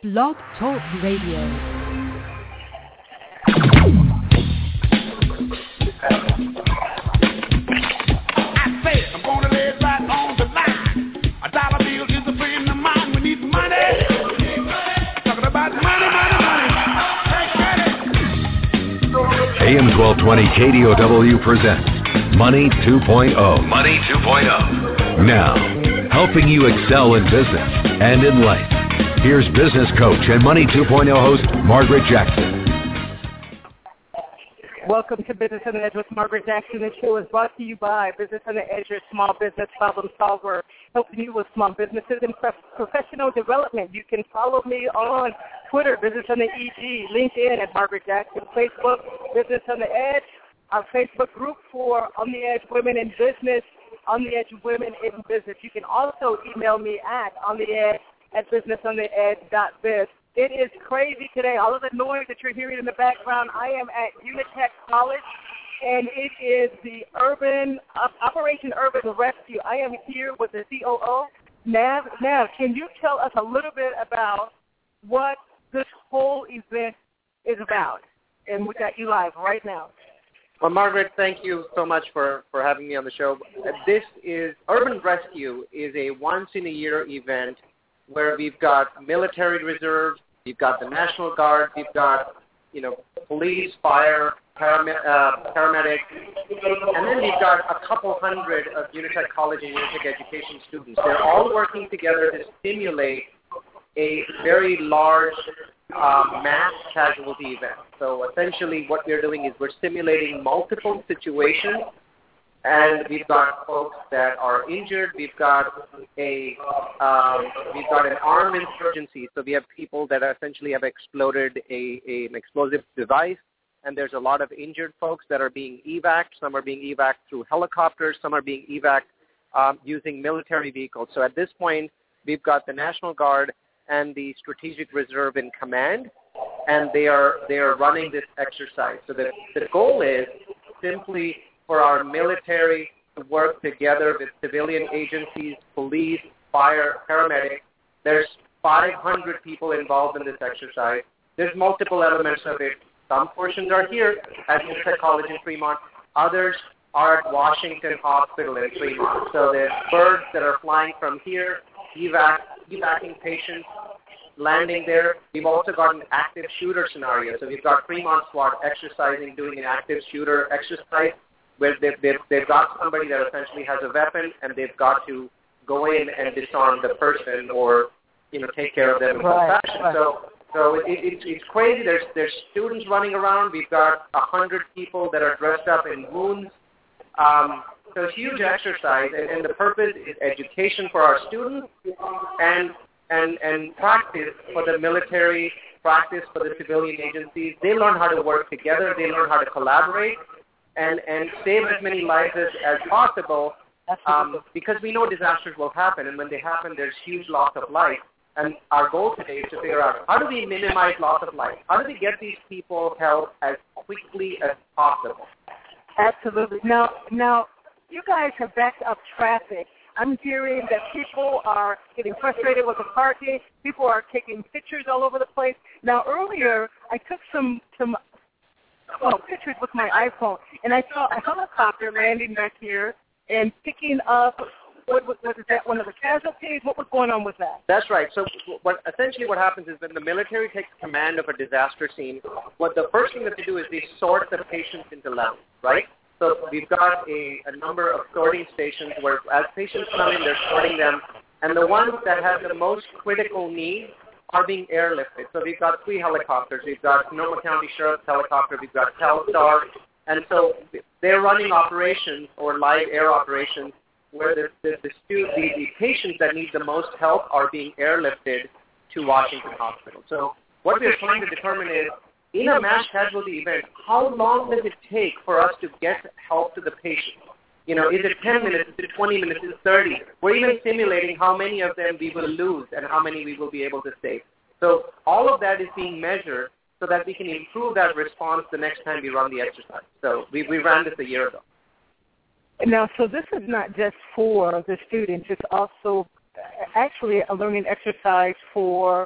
Blog Talk Radio. AM 1220 KDOW presents Money 2.0. Money 2.0. Now, helping you excel in business and in life. Here's business coach and Money 2.0 host, Margaret Jackson. Welcome to Business on the Edge with Margaret Jackson. The show is brought to you by Business on the Edge, your small business problem solver, helping you with small businesses and professional development. You can follow me on Twitter, Business on the EG, LinkedIn at Margaret Jackson, Facebook, Business on the Edge, our Facebook group for On the Edge Women in Business, On the Edge Women in Business. You can also email me at ontheedge@businessontheedge.biz. It is crazy today. All of the noise that you're hearing in the background, I am at Unitech College, and it is the Operation Urban Rescue. I am here with the COO, Nav. Nav, can you tell us a little bit about what this whole event is about? And we got you live right now. Well, Margaret, thank you so much for having me on the show. This is Urban Rescue is a once-in-a-year event where we've got military reserves, we've got the National Guard, we've got, police, fire, paramedics, and then we've got a couple hundred of Unitech College and Unitech Education students. They're all working together to stimulate a very large mass casualty event. So essentially what we're doing is we're simulating multiple situations, and we've got folks that are injured. We've got an armed insurgency. So we have people that essentially have exploded an explosive device, and there's a lot of injured folks that are being evac'd. Some are being evac'd through helicopters. Some are being evac'd using military vehicles. So at this point, we've got the National Guard and the Strategic Reserve in command, and they are running this exercise. So the goal is simply for our military to work together with civilian agencies, police, fire, paramedics. There's 500 people involved in this exercise. There's multiple elements of it. Some portions are here at Unitech College in Fremont. Others are at Washington Hospital in Fremont. So there's birds that are flying from here, evacuating patients, landing there. We've also got an active shooter scenario. So we've got Fremont SWAT exercising, doing an active shooter exercise, where they've got somebody that essentially has a weapon, and they've got to go in and disarm the person or, take care of them in some fashion. Right. So it's crazy. There's students running around. We've got 100 people that are dressed up in wounds. So it's a huge exercise, and the purpose is education for our students and practice for the military, practice for the civilian agencies. They learn how to work together. They learn how to collaborate. And save as many lives as possible, because we know disasters will happen, and when they happen, there's huge loss of life. And our goal today is to figure out, how do we minimize loss of life? How do we get these people help as quickly as possible? Absolutely. Now, you guys have backed up traffic. I'm hearing that people are getting frustrated with the parking. People are taking pictures all over the place. Now, earlier, I took some pictures with my iPhone, and I saw a helicopter landing back here and picking up, was that one of the casualties? What was going on with that? That's right. So essentially what happens is when the military takes command of a disaster scene, the first thing that they do is they sort the patients into levels, right? So we've got a number of sorting stations where as patients come in, they're sorting them, and the ones that have the most critical need are being airlifted. So we've got 3 helicopters. We've got Sonoma County Sheriff's helicopter. We've got Telstar. And so they're running operations or live air operations where the patients that need the most help are being airlifted to Washington Hospital. So what we're trying to determine is, in a mass casualty event, how long does it take for us to get help to the patient? Is it 10 minutes, is it 20 minutes, is it 30? We're even simulating how many of them we will lose and how many we will be able to save. So all of that is being measured so that we can improve that response the next time we run the exercise. So we ran this a year ago. Now, so this is not just for the students. It's also actually a learning exercise for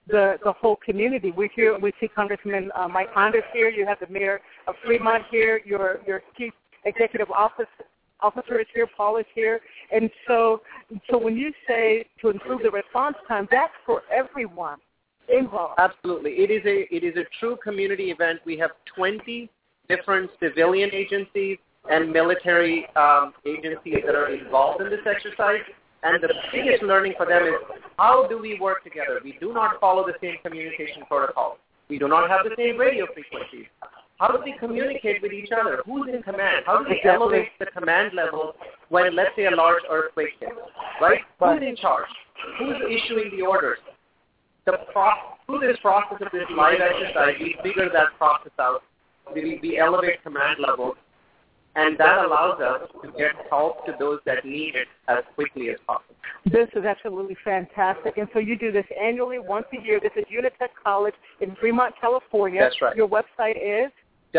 the whole community. We see Congressman Mike Hondas here. You have the mayor of Fremont here. Your chief executive officer is here. Paul is here. And so when you say to improve the response time, that's for everyone involved. Absolutely. It is a true community event. We have 20 different civilian agencies and military agencies that are involved in this exercise. And the biggest learning for them is, how do we work together? We do not follow the same communication protocol. We do not have the same radio frequencies. How do we communicate with each other? Who's in command? How do we elevate the command level when, let's say, a large earthquake hits? Right? Who's in charge? Who's issuing the orders? Through this process of this live exercise, we figure that process out. We elevate command levels, and that allows us to get help to those that need it as quickly as possible. This is absolutely fantastic. And so you do this annually, once a year. This is Unitech College in Fremont, California. That's right. Your website is?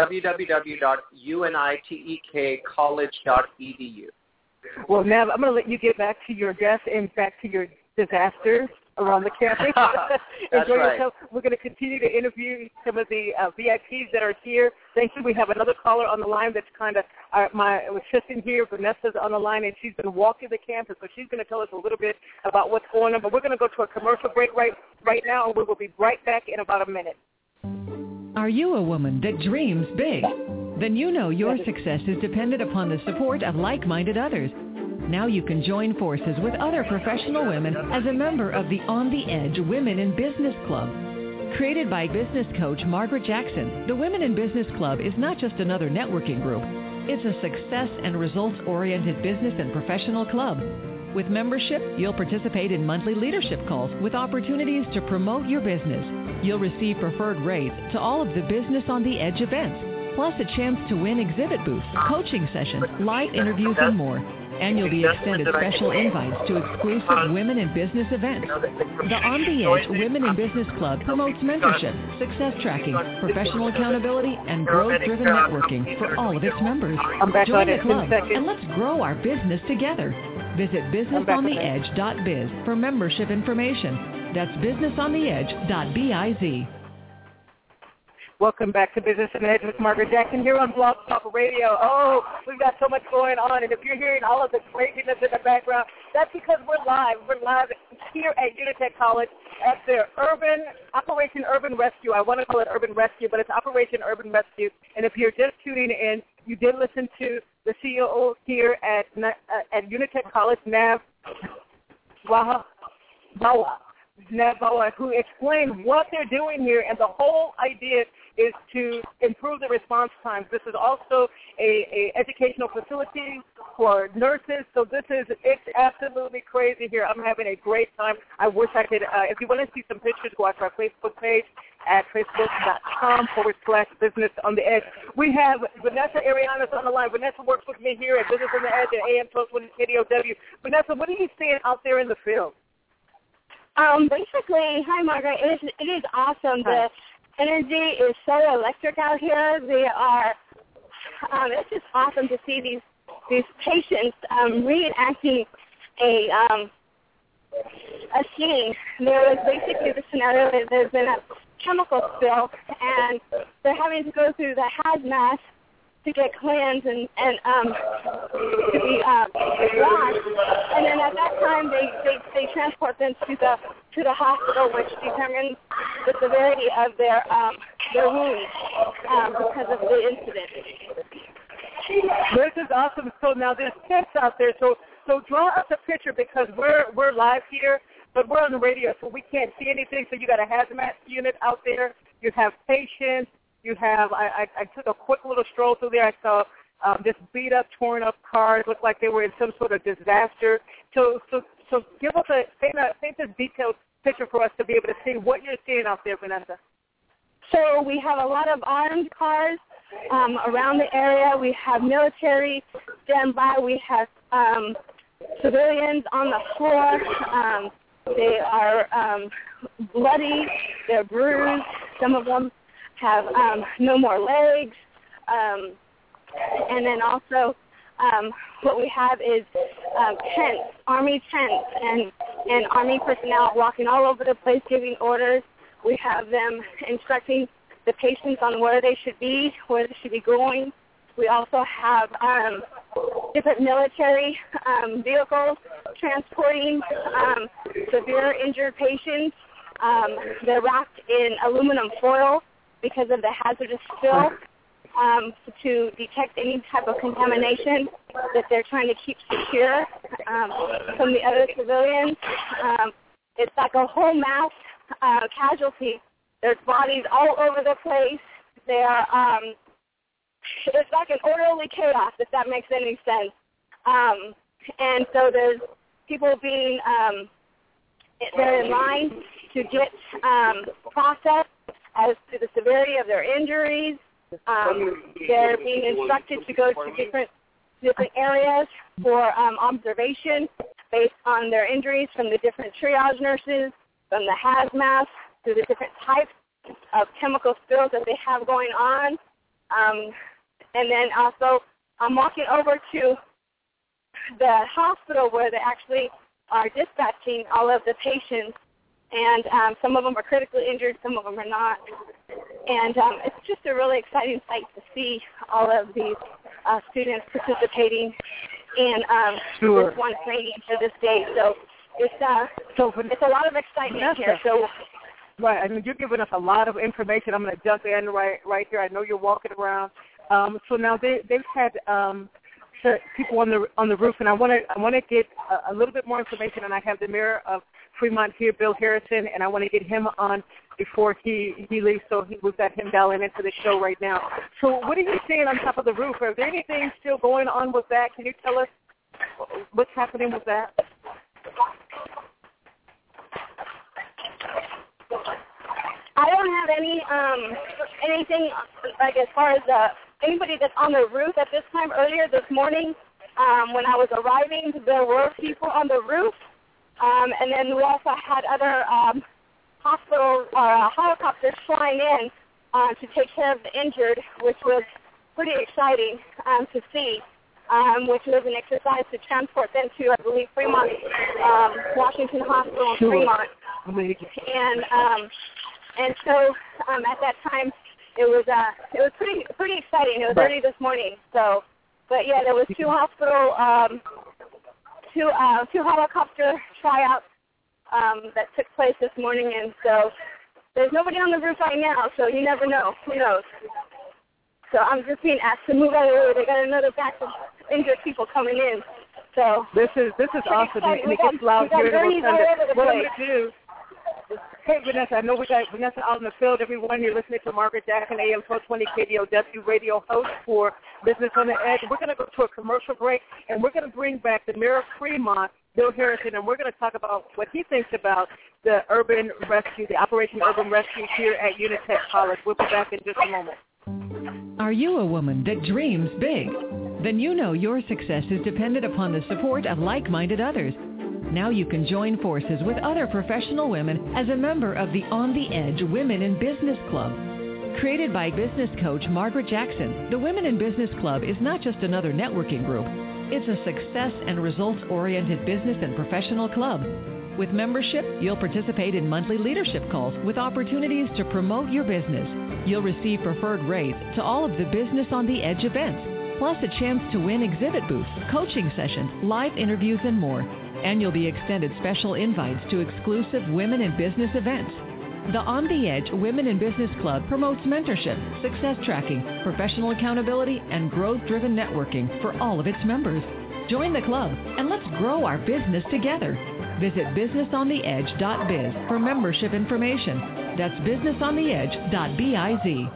www.unitechcollege.edu. Well, Nav, I'm going to let you get back to your desk and back to your disasters around the campus. Enjoy yourself. We're going to continue to interview some of the VIPs that are here. Thank you. We have another caller on the line that's kind of my assistant here. Vanessa's on the line, and she's been walking the campus, so she's going to tell us a little bit about what's going on. But we're going to go to a commercial break right now, and we will be right back in about a minute. Are you a woman that dreams big? Then you know your success is dependent upon the support of like-minded others. Now you can join forces with other professional women as a member of the On the Edge Women in Business Club. Created by business coach Margaret Jackson, the Women in Business Club is not just another networking group. It's a success and results-oriented business and professional club. With membership, you'll participate in monthly leadership calls with opportunities to promote your business. You'll receive preferred rates to all of the Business on the Edge events, plus a chance to win exhibit booths, coaching sessions, live interviews, and more. And you'll be extended special invites to exclusive Women in Business events. The On the Edge Women in Business Club promotes mentorship, success tracking, professional accountability, and growth-driven networking for all of its members. Join the club and let's grow our business together. Visit businessontheedge.biz for membership information. That's businessontheedge.biz. Welcome back to Business on the Edge with Margaret Jackson here on Blog Talk Radio. Oh, we've got so much going on, and if you're hearing all of the craziness in the background, that's because we're live. We're live here at Unitech College at their Operation Urban Rescue. I want to call it Urban Rescue, but it's Operation Urban Rescue. And if you're just tuning in, you did listen to the CEO here at Unitech College, Nav Bawa, who explained what they're doing here, and the whole idea is to improve the response times. This is also a educational facility for nurses, so it's absolutely crazy here. I'm having a great time. I wish I could, if you want to see some pictures, go out to our Facebook page at facebook.com/Business on the Edge. We have Vanessa Arianes on the line. Vanessa works with me here at Business on the Edge at AM 1220 KDOW. Vanessa, what are you seeing out there in the field? Basically, hi, Margaret. It is awesome. Hi. The energy is so electric out here. It's just awesome to see these patients reenacting a scene. There was basically the scenario that there's been a chemical spill, and they're having to go through the hazmat to get cleansed and to be washed, and then at that time they transport them to the hospital, which determines the severity of their wounds because of the incident. This is awesome. So now there's tips out there. So draw us a picture, because we're live here, but we're on the radio, so we can't see anything. So you got a hazmat unit out there. You have patients. You have, I took a quick little stroll through there. I saw just beat up, torn up cars. Looked like they were in some sort of disaster. So give us paint this detailed picture for us to be able to see what you're seeing out there, Vanessa. So we have a lot of armed cars around the area. We have military standby. We have civilians on the floor. They are bloody. They're bruised. Some of them have no more legs, and then also what we have is tents, Army tents, and Army personnel walking all over the place giving orders. We have them instructing the patients on where they should be, where they should be going. We also have different military vehicles transporting severe injured patients. They're wrapped in aluminum foil because of the hazardous spill to detect any type of contamination that they're trying to keep secure from the other civilians. It's like a whole mass casualty. There's bodies all over the place. They are, it's like an orderly chaos, if that makes any sense. And so there's people being, they're in line to get processed as to the severity of their injuries. They're being instructed to go to different areas for observation based on their injuries from the different triage nurses, from the hazmat, to the different types of chemical spills that they have going on. And then also I'm walking over to the hospital where they actually are dispatching all of the patients. And some of them are critically injured, some of them are not. And it's just a really exciting sight to see all of these students participating in this one training for this day. So it's a lot of excitement here. So. Right, I mean, you're giving us a lot of information. I'm going to jump in right here. I know you're walking around. So now they've had people on the roof, and I want to get a little bit more information. And I have the mayor of Fremont here, Bill Harrison, and I want to get him on before he leaves. So we've got him dialing into the show right now. So what are you seeing on top of the roof? Are there anything still going on with that? Can you tell us what's happening with that? I don't have anything like as far as anybody that's on the roof at this time. Earlier this morning, when I was arriving, there were people on the roof, and then we also had other hospital helicopters flying in to take care of the injured, which was pretty exciting to see. Which was an exercise to transport them to, I believe, Fremont, Washington Hospital in Fremont, and so at that time it was pretty exciting. It was early this morning. So, but yeah, there was two helicopter tryouts that took place this morning, and so there's nobody on the roof right now. So you never know. Who knows? So I'm just being asked to move out of the way. They got another batch of injured people coming in. So this is awesome, and it gets loud here in Sunday. What I'm going to do. Hey, Vanessa, I know we got Vanessa out in the field. Everyone, you're listening to Margaret Jackson, AM 1220 KDOW radio host for Business on the Edge. We're going to go to a commercial break, and we're going to bring back the mayor of Fremont, Bill Harrison, and we're going to talk about what he thinks about the urban rescue, the Operation Urban Rescue here at Unitech College. We'll be back in just a moment. Are you a woman that dreams big? Then you know your success is dependent upon the support of like-minded others. Now you can join forces with other professional women as a member of the On the Edge Women in Business Club. Created by business coach Margaret Jackson, the Women in Business Club is not just another networking group. It's a success and results-oriented business and professional club. With membership, you'll participate in monthly leadership calls with opportunities to promote your business. You'll receive preferred rates to all of the Business on the Edge events, plus a chance to win exhibit booths, coaching sessions, live interviews, and more. And you'll be extended special invites to exclusive Women in Business events. The On the Edge Women in Business Club promotes mentorship, success tracking, professional accountability, and growth-driven networking for all of its members. Join the club and let's grow our business together. Visit businessontheedge.biz for membership information. That's businessontheedge.biz.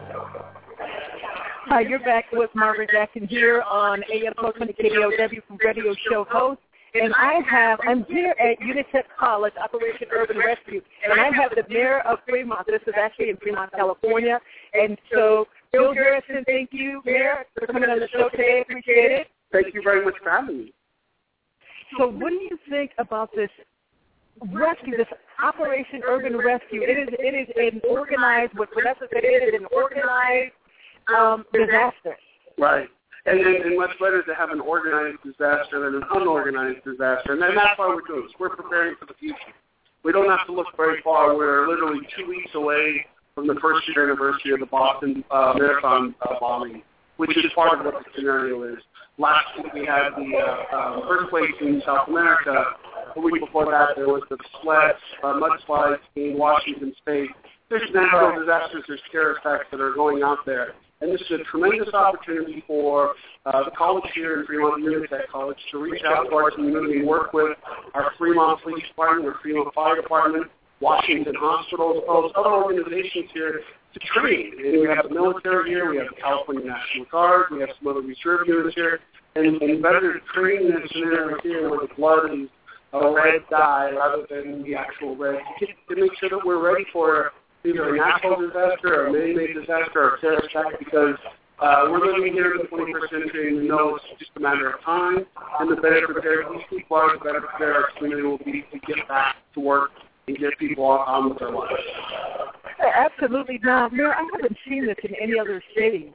Hi, you're back with Margaret Jackson here on AM 1220 KDOW from Radio Show Host. And I'm here at Unitech College, Operation Urban Rescue, and I have the mayor of Fremont. This is actually in Fremont, California. And so, Bill Harrison, thank you, Mayor, for coming on the show today. Appreciate it. Thank you very much for having me. So what do you think about this rescue, this Operation Urban Rescue? It is an organized, what Vanessa said, it is an organized disaster. Right. And much better to have an organized disaster than an unorganized disaster. And that's why we're doing this. We're preparing for the future. we don't have to look very far. We're literally 2 weeks away from the first year anniversary of the Boston Marathon bombing, which is part of what the scenario is. Last week we had the earthquakes in South America. The week before that there was the mudslides in Washington State. There's natural disasters, there's terror attacks that are going out there. And this is a tremendous opportunity for the college here in Fremont, Unitech College, to reach out to our community and work with our Fremont Police Department, our Fremont Fire Department, Washington Hospital, as well as other organizations here to train. And we have the military here, we have the California National Guard, we have some other reserve units here, and better train in this scenario here where the blood is a red dye rather than the actual red, to make sure that we're ready for either a natural disaster or a man-made disaster or a terrorist attack, because we're living here in the 21st century and we know it's just a matter of time, and the better prepared these people are, the better prepared our community will be to get back to work and get people on with their lives. Absolutely not. Mayor, I haven't seen this in any other city.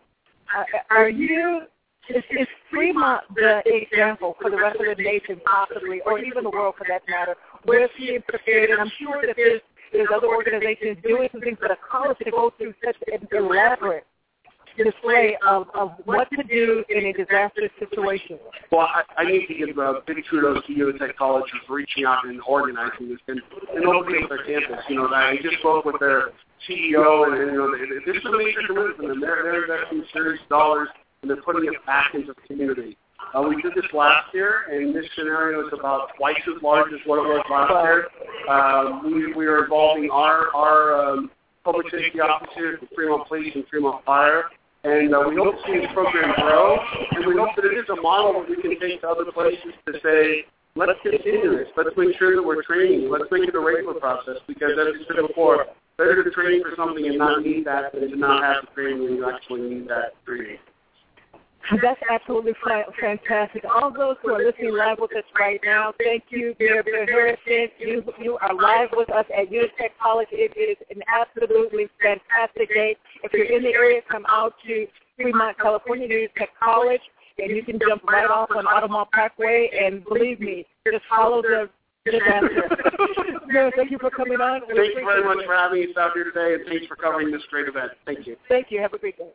Is Fremont the example for the rest of the nation possibly, or even the world for that matter? We're being prepared, and I'm sure that there's other organizations doing some things, but a college to go through such an elaborate display of what to do in a disaster situation. Well, I need to give big kudos to Unitech College for reaching out and organizing this and opening up their campus. I just spoke with their CEO, and this is a major commitment, and they're investing serious dollars, and they're putting it back into the community. We did this last year, and this scenario is about twice as large as what it was last year. We are involving our public safety officers, the Fremont Police and Fremont Fire, and we hope to see this program grow, and we hope that it is a model that we can take to other places to say, let's continue this. Let's make sure that we're training. Let's make it a regular process, because as I said before, better to train for something and not need that than to not have the training when you actually need that training. That's absolutely fantastic. All those who are listening live with us right now, thank you, Mayor Harrison. You are live with us at Unitech College. It is an absolutely fantastic day. If you're in the area, come out to Fremont, California, Unitech College, and you can jump right off on Automall Parkway. And believe me, just follow the disaster. Mayor, thank you for coming on. Thank you very much for having us out here today, and thanks for covering this great event. Thank you. Thank you. Have a great day.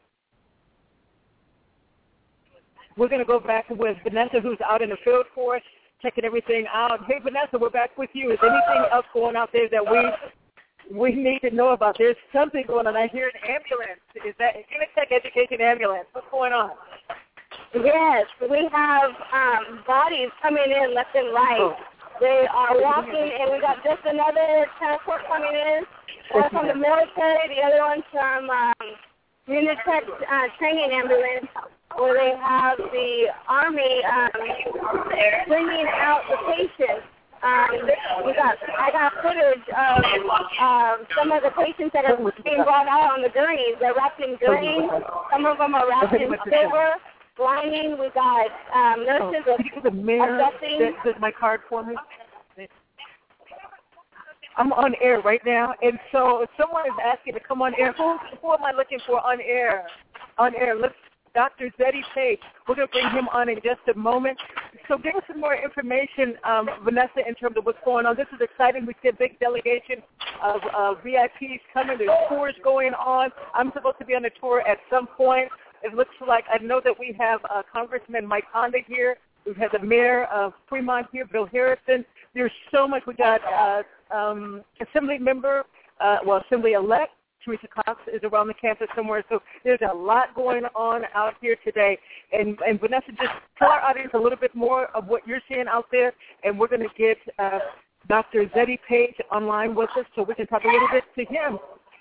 We're going to go back with Vanessa, who's out in the field for us, checking everything out. Hey, Vanessa, we're back with you. Is anything else going out there that we need to know about? There's something going on. I hear an ambulance. Is that an Unitech Education ambulance? What's going on? Yes, we have bodies coming in left and right. They are walking, and we got just another transport coming in. One from the military, the other one from Unitech training ambulance, where they have the Army bringing out the patients. I got footage of some of the patients that are being brought out on the gurneys. They're wrapped in gurneys. Some of them are wrapped in silver, lining. We got nurses assessing. Does my card for me? I'm on air right now, and so someone is asking to come on air. Who am I looking for on air? On air. Let's Dr. Zeddy Page. We're going to bring him on in just a moment. So give us some more information, Vanessa, in terms of what's going on. This is exciting. We see a big delegation of VIPs coming. There's tours going on. I'm supposed to be on a tour at some point. It looks like, I know that we have Congressman Mike Honda here. We've had the mayor of Fremont here, Bill Harrison. There's so much. We got Assembly member, Assembly-elect, Teresa Cox is around the campus somewhere. So there's a lot going on out here today. And Vanessa, just tell our audience a little bit more of what you're seeing out there, and we're going to get Dr. Zeddy Page online with us so we can talk a little bit to him.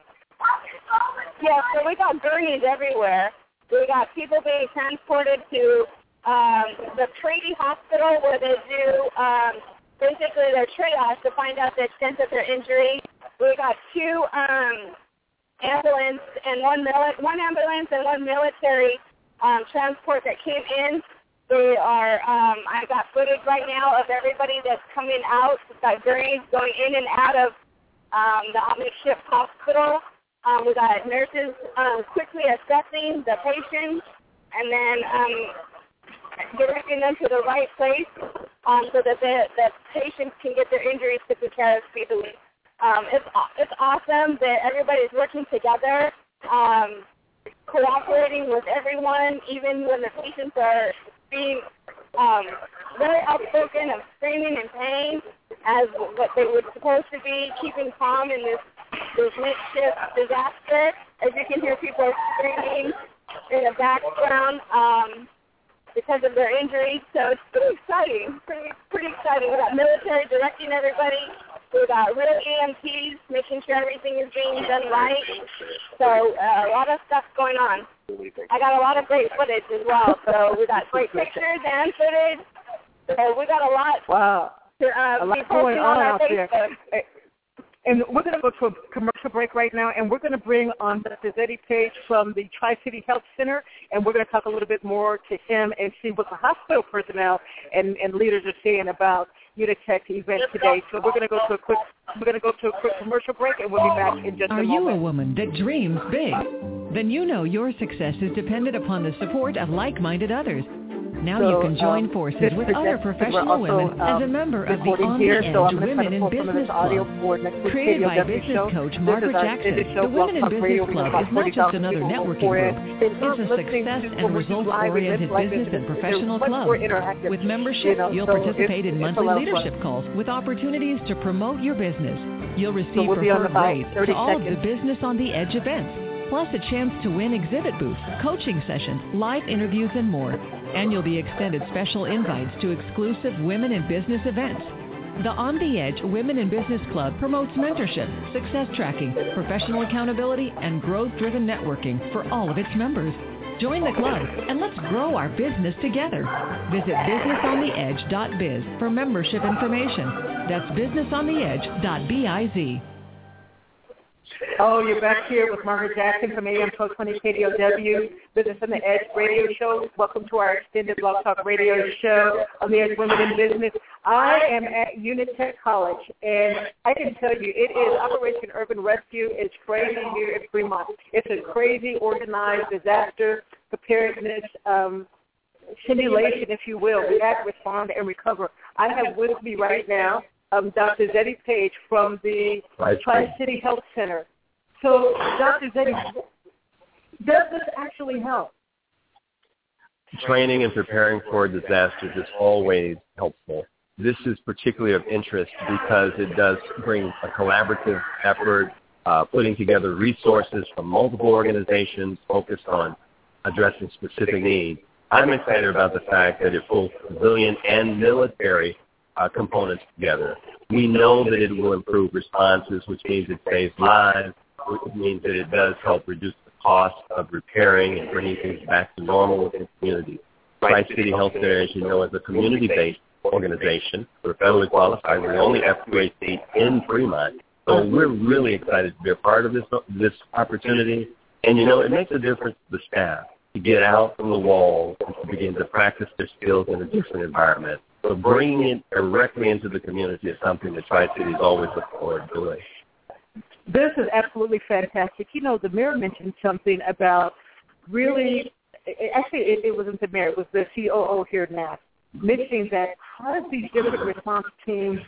Yeah, so we got gurneys everywhere. We got people being transported to the Trady Hospital, where they do basically their triage to find out the extent of their injury. We got two ambulance and one ambulance and one military transport that came in. They are I got footage right now of everybody that's coming out. We've got gurneys going in and out of the makeshift hospital. We got nurses quickly assessing the patients and then directing them to the right place. so that that patients can get their injuries taken care of speedily. It's awesome that everybody's working together, cooperating with everyone, even when the patients are being very outspoken of screaming in pain as what they were supposed to be, keeping calm in this makeshift disaster. As you can hear, people are screaming in the background because of their injuries. So it's pretty exciting, pretty exciting. We got military directing everybody. We got real EMTs making sure everything is being done right. So a lot of stuff going on. I got a lot of great footage as well. So we got great pictures and footage. So we got a lot. Wow. To a lot be going posting on our out Facebook. there. And we're going to go to a commercial break right now, and we're going to bring on Dr. Eddie Page from the Tri-City Health Center, and we're going to talk a little bit more to him and see what the hospital personnel and leaders are saying about Unitech event today. So we're going to go to a quick commercial break, and we'll be back in just a moment. Are you a woman that dreams big? Then you know your success is dependent upon the support of like-minded others. Now you can join forces with other professional women as a member of the On the Edge Women in Business Club. Created by business coach Margaret Jackson, the Women in Business Club is not just another networking group. It's a success and results-oriented business and professional club. With membership, you'll participate in monthly leadership calls with opportunities to promote your business. You'll receive preferred rates to all of the Business on the Edge events, plus a chance to win exhibit booths, coaching sessions, live interviews, and more. And you'll be extended special invites to exclusive women in business events. The On the Edge Women in Business Club promotes mentorship, success tracking, professional accountability, and growth-driven networking for all of its members. Join the club and let's grow our business together. Visit businessontheedge.biz for membership information. That's businessontheedge.biz. Oh, you're back here with Margaret Jackson from AM 1220 KDOW, Business on the Edge radio show. Welcome to our extended Blog Talk radio show on the Edge Women in Business. I am at Unitech College, and I can tell you it is Operation Urban Rescue. It's crazy here in Fremont. It's a crazy organized disaster preparedness simulation, if you will, react, respond, and recover. I have with me right now Dr. Eddie Page from the Tri-City Health Center. So, Dr. Eddie, does this actually help? Training and preparing for disasters is always helpful. This is particularly of interest because it does bring a collaborative effort, putting together resources from multiple organizations focused on addressing specific needs. I'm excited about the fact that it pulls civilian and military components together. We know that it will improve responses, which means it saves lives, which means that it does help reduce the cost of repairing and bringing things back to normal within communities. Tri-City Health Center, as you know, is a community-based organization. We're federally qualified. We're the only F2A in Fremont. So we're really excited to be a part of this opportunity. And, you know, it makes a difference to the staff to get out from the walls and to begin to practice their skills in a different environment. So bringing it directly into the community is something that Tri-City's always looked forward to doing. This is absolutely fantastic. You know, the mayor mentioned something about really, actually it wasn't the mayor, it was the COO here now, mentioning that how does these different response teams,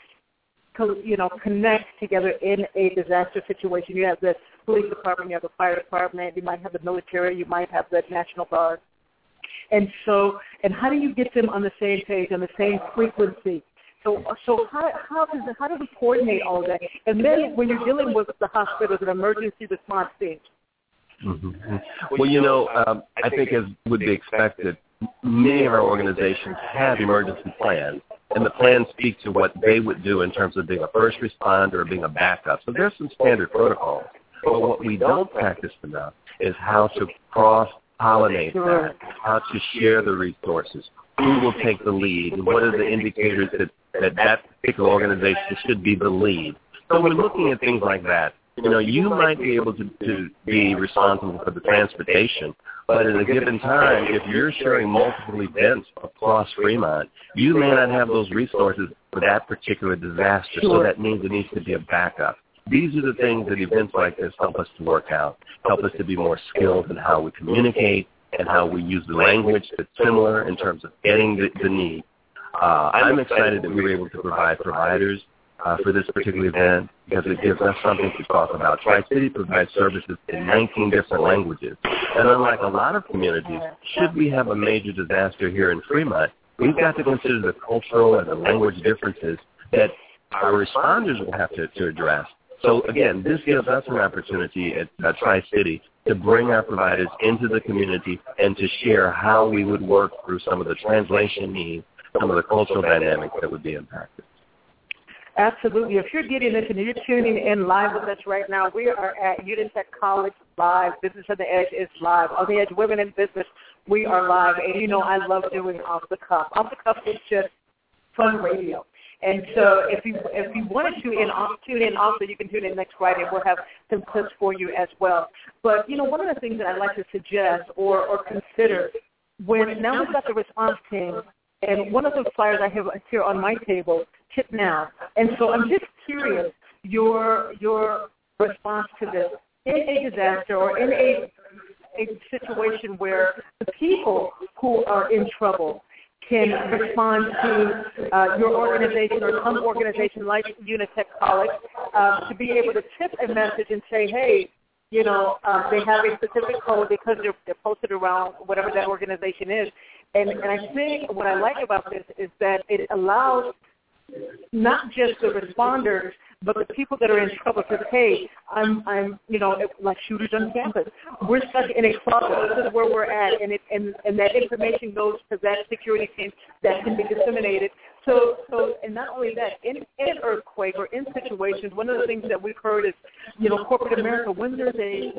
connect together in a disaster situation. You have the police department, you have the fire department, you might have the military, you might have the National Guard. And how do you get them on the same page, on the same frequency? So how do we coordinate all that? And then when you're dealing with the hospital, an emergency response team. Mm-hmm. Well, I think as would be expected, many of our organizations have emergency plans, and the plans speak to what they would do in terms of being a first responder or being a backup. So there's some standard protocols. But what we don't practice enough is how to cross-pollinate that, how to share the resources, who will take the lead, and what are the indicators that particular organization should be the lead. So we're looking at things like that. You might be able to be responsible for the transportation, but at a given time, if you're sharing multiple events across Fremont, you may not have those resources for that particular disaster, so that means there needs to be a backup. These are the things that events like this help us to work out, help us to be more skilled in how we communicate and how we use the language that's similar in terms of getting the need. I'm excited that we were able to provide providers for this particular event because it gives us something to talk about. Tri-City provides services in 19 different languages. And unlike a lot of communities, should we have a major disaster here in Fremont, we've got to consider the cultural and the language differences that our responders will have to address. So, again, this gives us an opportunity at Tri-City to bring our providers into the community and to share how we would work through some of the translation needs, some of the cultural dynamics that would be impacted. Absolutely. If you're getting this and you're tuning in live with us right now, we are at UNITEC College Live. Business on the Edge is live. On the Edge, Women in Business, we are live. And, you know, I love doing Off the Cuff. Off the Cuff is just fun radio. And so if you want to tune in also, you can tune in next Friday. We'll have some clips for you as well. But, you know, one of the things that I'd like to suggest or consider, when now we've got the response team, and one of the flyers I have here on my table, Tip Now. And so I'm just curious, your response to this in a disaster or in a situation where the people who are in trouble can respond to your organization or some organization like UNITEC College to be able to tip a message and say, hey, you know, they have a specific code because they're posted around whatever that organization is. And I think what I like about this is that it allows not just the responders, but the people that are in trouble to say, hey, I'm, you know, like shooters on campus. We're stuck in a closet. This is where we're at, and that information goes to that security team that can be disseminated. So, and not only that, in an earthquake or in situations, one of the things that we've heard is, you know, corporate America, when there's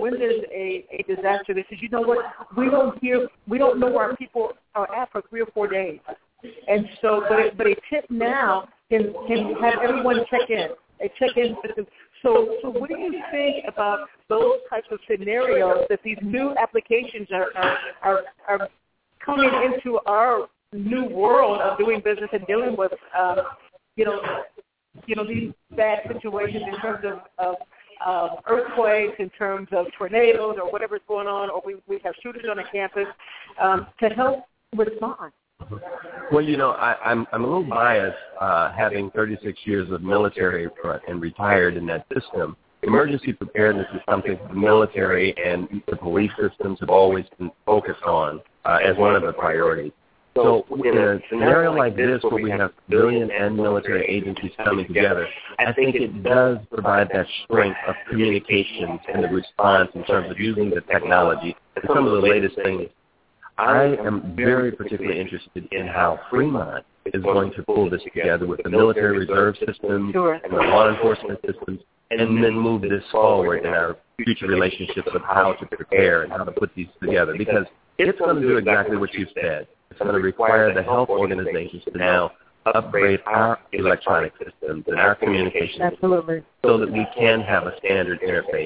a disaster, they says, you know what, we don't know where our people are at for 3 or 4 days. And so, but a tip now can have everyone check in. A check-in system. So what do you think about those types of scenarios that these new applications are coming into our new world of doing business and dealing with, you know, these bad situations in terms of earthquakes, in terms of tornadoes or whatever's going on, or we have shooters on a campus to help respond? Well, you know, I'm a little biased having 36 years of military and retired in that system. Emergency preparedness is something the military and the police systems have always been focused on as one of the priorities. So in a scenario like this where we have civilian and military agencies coming together, I think it does provide that strength of communications and the response in terms of using the technology and some of the latest things. I am very particularly interested in how Fremont is going to pull this together with the military reserve system and the law enforcement systems, and then move this forward in our future relationships of how to prepare and how to put these together. Because it's going to do exactly what you said. It's going to require the health organizations to now upgrade our electronic systems and our communication systems so that we can have a standard interface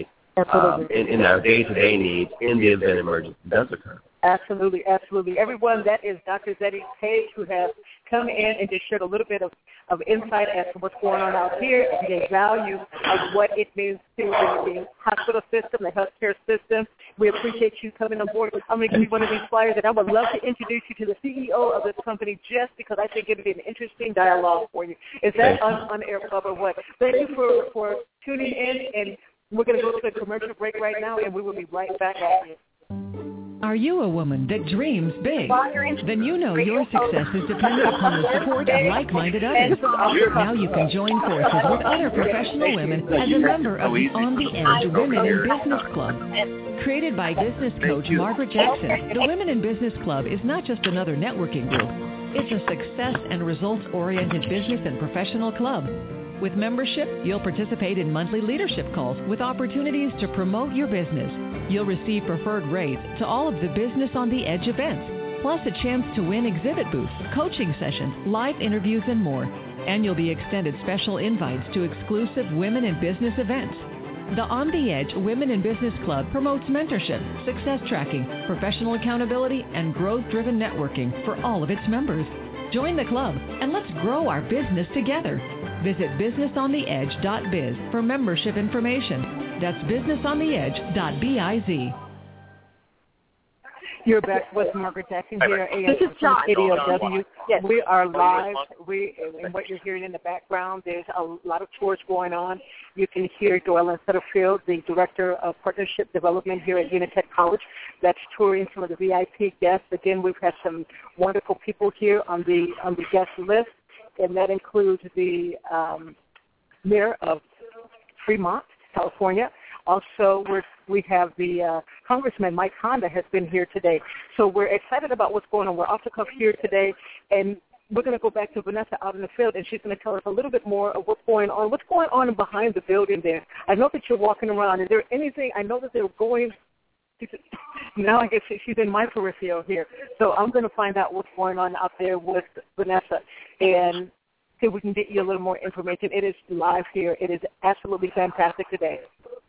in our day-to-day needs in the event emergency does occur. Absolutely, absolutely. Everyone, that is Dr. Zettie Page, who has come in and just shared a little bit of insight as to what's going on out here and the value of what it means to the hospital system, the healthcare system. We appreciate you coming on board. I'm going to give you one of these flyers, and I would love to introduce you to the CEO of this company just because I think it would be an interesting dialogue for you. Is that on air, Club, or what? Thank you for tuning in, and we're going to go to a commercial break right now, and we will be right back at you. Are you a woman that dreams big? Then you know your success is dependent upon the support of like-minded others. Now you can join forces with other professional women as a member of the On the Edge Women in Business Club. Created by business coach Margaret Jackson, the Women in Business Club is not just another networking group. It's a success and results-oriented business and professional club. With membership, you'll participate in monthly leadership calls with opportunities to promote your business. You'll receive preferred rates to all of the Business on the Edge events, plus a chance to win exhibit booths, coaching sessions, live interviews, and more. And you'll be extended special invites to exclusive women in business events. The On the Edge Women in Business Club promotes mentorship, success tracking, professional accountability, and growth-driven networking for all of its members. Join the club and let's grow our business together. Visit businessontheedge.biz for membership information. That's businessontheedge.biz. You're back with Margaret Jackson here at This is John. KDOW. Yes. We are live. And what you're hearing in the background, there's a lot of tours going on. You can hear Doellen Sutterfield, the Director of Partnership Development here at Unitech College, that's touring some of the VIP guests. Again, we've had some wonderful people here on the guest list, and that includes the Mayor of Fremont, California. Also, we have the Congressman Mike Honda has been here today. So we're excited about what's going on. We're off the cuff here today, and we're going to go back to Vanessa out in the field, and she's going to tell us a little bit more of what's going on behind the building there. I know that you're walking around. Is there anything? I know that they're going. Now I guess she's in my peripheral here. So I'm going to find out what's going on out there with Vanessa and see if we can get you a little more information. It is live here. It is absolutely fantastic today.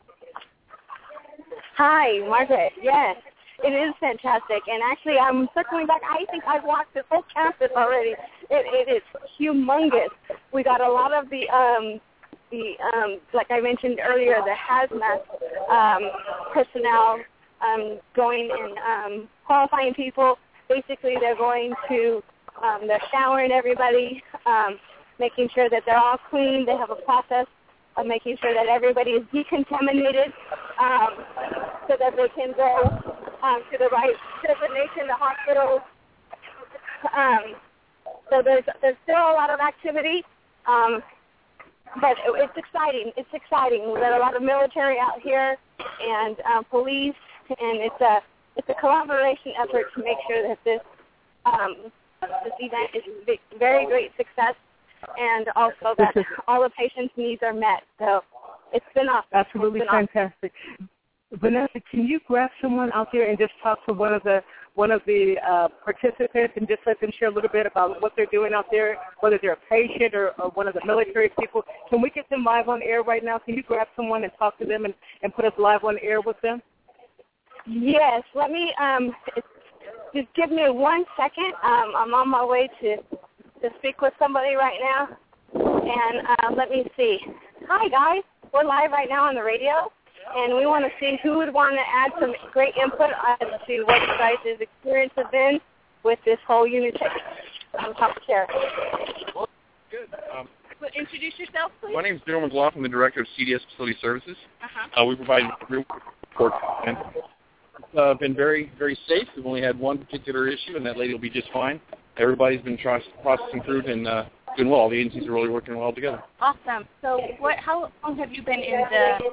Hi, Margaret. Yes, it is fantastic. And actually, I'm circling back. I think I've walked this whole campus already. It is humongous. We got a lot of the like I mentioned earlier, the hazmat personnel going and qualifying people. Basically, they're going to, they're showering everybody, making sure that they're all clean. They have a process of making sure that everybody is decontaminated so that they can go to the right destination, the hospital. So there's still a lot of activity, but it's exciting. It's exciting. We've got a lot of military out here and police, and it's a collaboration effort to make sure that this event is a very great success, and also that all the patients' needs are met. So it's been awesome. Absolutely fantastic. Awesome. Vanessa, can you grab someone out there and just talk to one of the participants and just let them share a little bit about what they're doing out there, whether they're a patient or one of the military people? Can we get them live on air right now? Can you grab someone and talk to them and put us live on air with them? Yes. Let me just give me 1 second. I'm on my way to speak with somebody right now. And let me see. Hi, guys. We're live right now on the radio, and we want to see who would want to add some great input as to what you guys' experience has been with this whole Unitech top chair. Good. Introduce yourself, please. My name is Daryl McLaughlin, the Director of CDS Facility Services. We provide real support, and it's been very, very safe. We've only had one particular issue, and that lady will be just fine. Everybody's been processing through and doing well. The agencies are really working well together. Awesome. So how long have you been in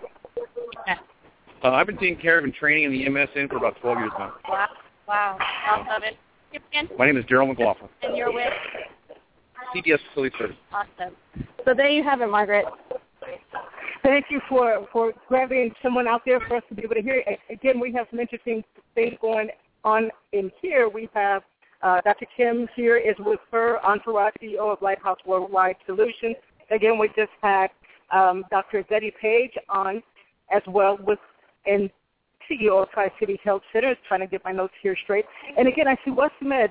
the I've been taking care of and training in the MSN for about 12 years now. Wow. Awesome. My name is Daryl McLaughlin. And you're with? CDS Facility Services. Awesome. So there you have it, Margaret. Thank you for grabbing someone out there for us to be able to hear. Again, we have some interesting things going on in here. We have Dr. Kim here is with her entourage, CEO of Lighthouse Worldwide Solutions. Again, we just had Dr. Zeddy Page on as well and CEO of Tri-City Health Centers, trying to get my notes here straight. And again, I see WestMed,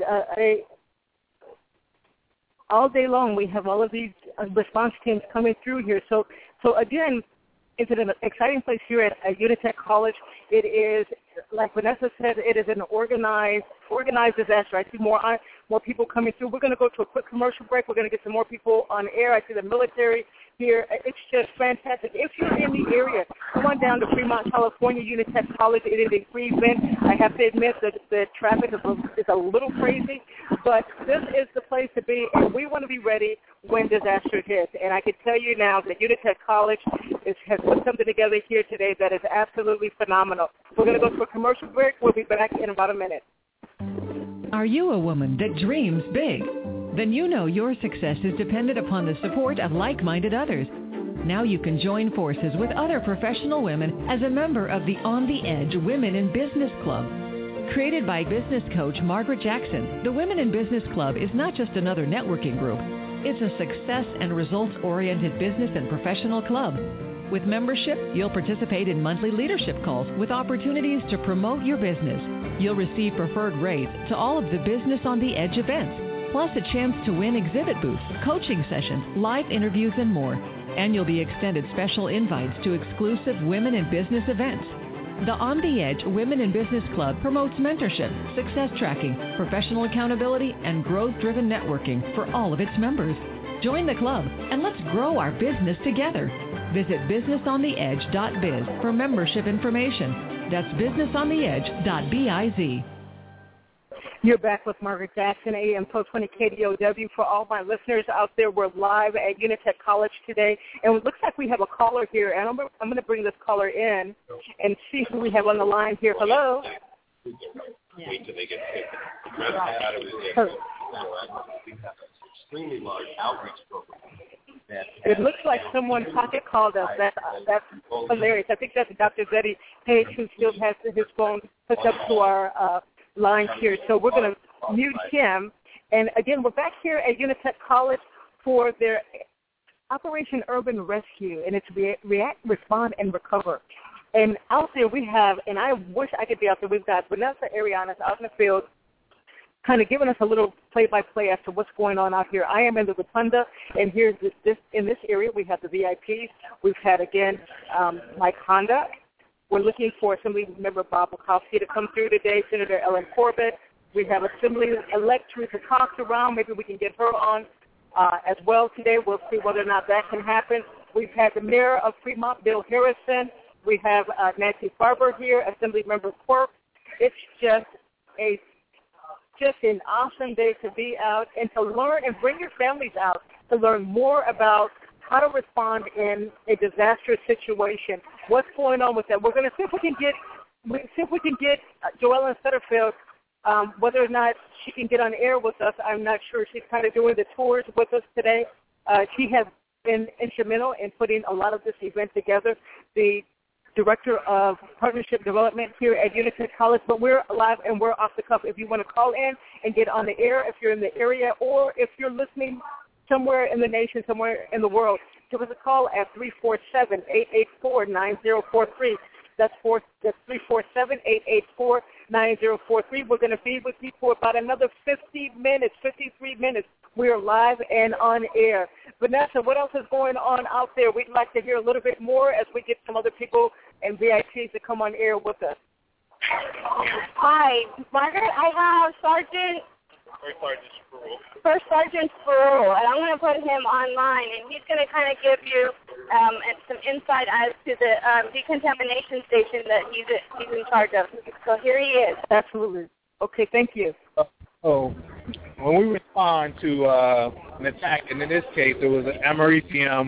all day long we have all of these response teams coming through here. So again, it's an exciting place here at Unitech College. It is, like Vanessa said, it is an organized disaster. I see more people coming through. We're going to go to a quick commercial break. We're going to get some more people on air. I see the military here. It's just fantastic. If you're in the area, come on down to Fremont, California, Unitech College. It is a free event. I have to admit that the traffic is a little crazy, but this is the place to be, and we want to be ready when disaster hits. And I can tell you now that Unitech College has put something together here today that is absolutely phenomenal. We're going to go to a commercial break. We'll be back in about a minute. Are you a woman that dreams big? Then you know your success is dependent upon the support of like-minded others. Now you can join forces with other professional women as a member of the On the Edge Women in Business Club. Created by business coach Margaret Jackson, the Women in Business Club is not just another networking group. It's a success and results-oriented business and professional club. With membership, you'll participate in monthly leadership calls with opportunities to promote your business. You'll receive preferred rates to all of the Business on the Edge events, plus a chance to win exhibit booths, coaching sessions, live interviews, and more. And you'll be extended special invites to exclusive Women in Business events. The On the Edge Women in Business Club promotes mentorship, success tracking, professional accountability, and growth-driven networking for all of its members. Join the club and let's grow our business together. Visit businessontheedge.biz for membership information. That's businessontheedge.biz. You're back with Margaret Jackson, AM 1220 KDOW. For all my listeners out there, we're live at Unitech College today, and it looks like we have a caller here, and I'm going to bring this caller in and see who we have on the line here. Hello? Wait till they get picked. Extremely large outreach program. It looks like someone pocket called us. That's hilarious. I think that's Dr. Zeddy Page, who still has his phone hooked up to our lines here. So we're going to mute him. And again, we're back here at Unitech College for their Operation Urban Rescue, and it's React, Respond, and Recover. And out there we have, and I wish I could be out there, we've got Vanessa Arianes out in the field kind of giving us a little play-by-play as to what's going on out here. I am in the Rotunda, and here's in this area we have the VIPs. We've had, again, Mike Honda. We're looking for Assembly Member Bob Bukowski to come through today, Senator Ellen Corbett. We have Assembly-elect Teresa Cox around. Maybe we can get her on as well today. We'll see whether or not that can happen. We've had the Mayor of Fremont, Bill Harrison. We have Nancy Farber here, Assembly Member Quirk. It's just an awesome day to be out and to learn and bring your families out to learn more about how to respond in a disastrous situation. What's going on with that? We're going to see if we can get Joellen Sutterfield, whether or not she can get on air with us. I'm not sure. She's kind of doing the tours with us today. She has been instrumental in putting a lot of this event together. The Director of Partnership Development here at Unitech College, but we're live and we're off the cuff. If you want to call in and get on the air, if you're in the area or if you're listening somewhere in the nation, somewhere in the world, give us a call at 347-884-9043. That's 347-884-9043. We're going to be with you for about another 53 minutes. We are live and on air. Vanessa, what else is going on out there? We'd like to hear a little bit more as we get some other people and VIPs to come on air with us. Hi, Margaret. I have First Sergeant Sproul, and I'm going to put him online, and he's going to kind of give you some insight as to the decontamination station that he's in charge of. So here he is. Absolutely. Okay, thank you. So when we respond to an attack, and in this case it was an Americium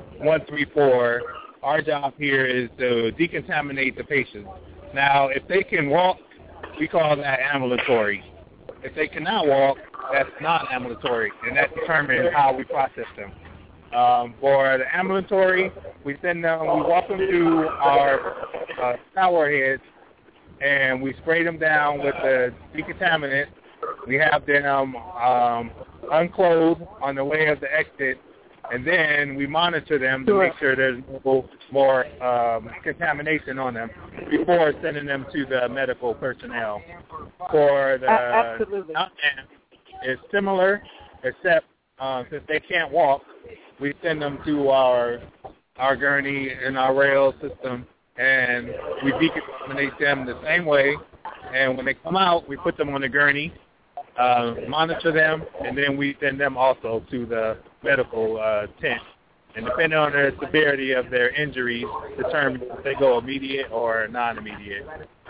134, our job here is to decontaminate the patient. Now, if they can walk, we call that ambulatory. If they cannot walk, that's not ambulatory, and that determines how we process them. For the ambulatory, we walk them to our shower heads, and we spray them down with the decontaminant. We have them unclothed on the way of the exit, and then we monitor them to make sure there's no more contamination on them before sending them to the medical personnel. For the outman, it's similar, except since they can't walk, we send them to our gurney and our rail system, and we decontaminate them the same way. And when they come out, we put them on the gurney, monitor them, and then we send them also to the medical tent. And depending on the severity of their injuries, determine if they go immediate or non-immediate.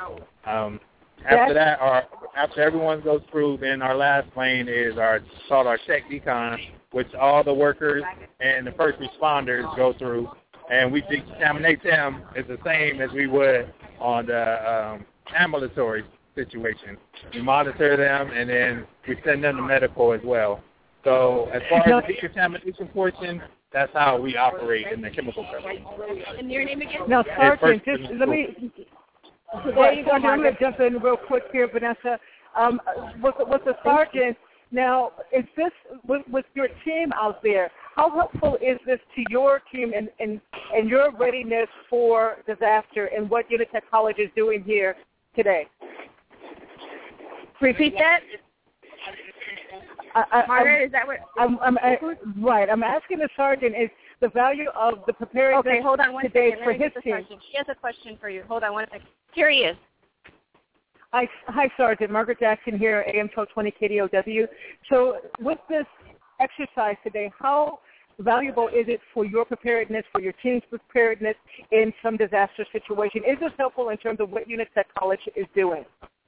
After that, after everyone goes through, then our last lane is called our check decon, which all the workers and the first responders go through, and we decontaminate them as the same as we would on the ambulatory situation. We monitor them, and then we send them to medical as well. So as far as the decontamination portion, that's how we operate in the chemical company. And your name again? Now, Sergeant, just let me... There you go. I'm going to jump in real quick here, Vanessa. With the sergeant, now, is this with your team out there? How helpful is this to your team and your readiness for disaster and what Unitech College is doing here today? Repeat that. Margaret, is that what? Right. I'm asking the sergeant is the value of the preparedness hold on one today second. for his team. She has a question for you. Hold on one second. Here he is. Hi, Sergeant. Margaret Jackson here, AM 1220 KDOW. So with this exercise today, how valuable is it for your preparedness, for your team's preparedness in some disaster situation? Is this helpful in terms of what Unitech College is doing?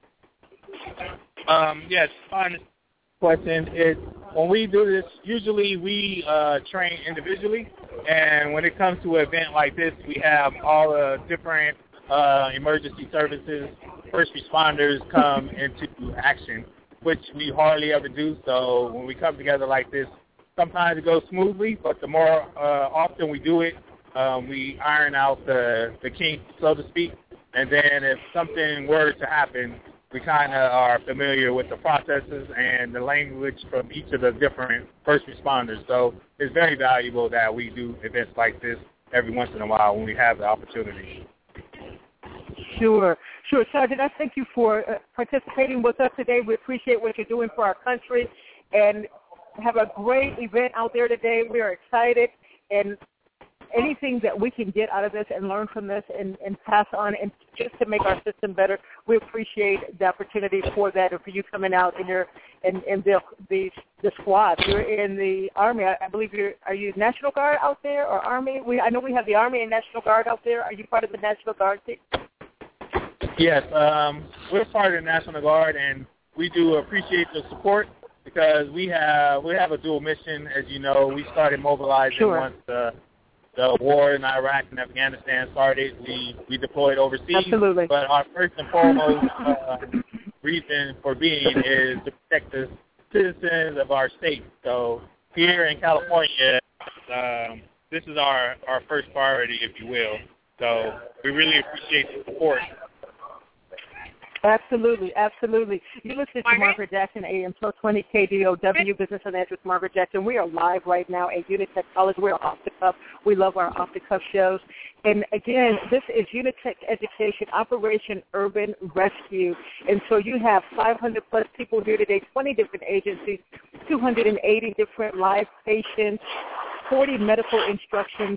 Yes, fine question. When we do this, usually we train individually, and when it comes to an event like this, we have all the different emergency services, first responders come into action, which we hardly ever do. So when we come together like this, sometimes it goes smoothly, but the more often we do it, we iron out the kinks, so to speak. And then if something were to happen, we kind of are familiar with the processes and the language from each of the different first responders. So it's very valuable that we do events like this every once in a while when we have the opportunity. Sure. Sergeant, I thank you for participating with us today. We appreciate what you're doing for our country, and have a great event out there today. We are excited, and anything that we can get out of this and learn from this and pass on and just to make our system better, we appreciate the opportunity for that and for you coming out in the squad. You're in the Army. I believe are you National Guard out there or Army? I know we have the Army and National Guard out there. Are you part of the National Guard team? Yes, we're part of the National Guard, and we do appreciate the support because we have a dual mission. As you know, we started mobilizing once the war in Iraq and Afghanistan started. We deployed overseas. Absolutely. But our first and foremost reason for being is to protect the citizens of our state. So here in California, this is our first priority, if you will. So we really appreciate the support. Absolutely. You listen to Margaret Jackson, AM 1220 KDOW, Business on Edge with Margaret Jackson. We are live right now at Unitech College. We're off the cuff. We love our off the cuff shows. And again, this is Unitech Education, Operation Urban Rescue. And so you have 500 plus people here today, 20 different agencies, 280 different live patients, 40 medical instructors,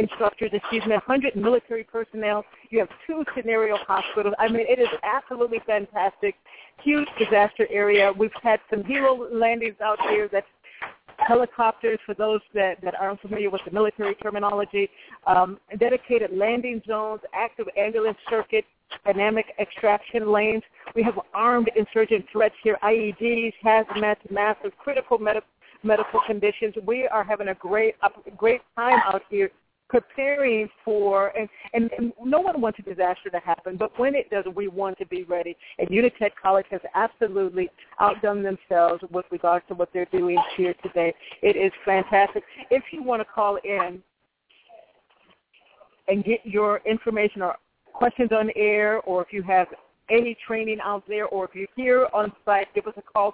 100 military personnel. You have 2 scenario hospitals. I mean, it is absolutely fantastic. Huge disaster area. We've had some hero landings out here. That's helicopters, for those that aren't familiar with the military terminology, dedicated landing zones, active ambulance circuit, dynamic extraction lanes. We have armed insurgent threats here, IEDs, hazmat, massive critical medical conditions. We are having a great time out here preparing for, and no one wants a disaster to happen, but when it does, we want to be ready. And Unitech College has absolutely outdone themselves with regards to what they're doing here today. It is fantastic. If you want to call in and get your information or questions on air, or if you have any training out there, or if you're here on site, give us a call,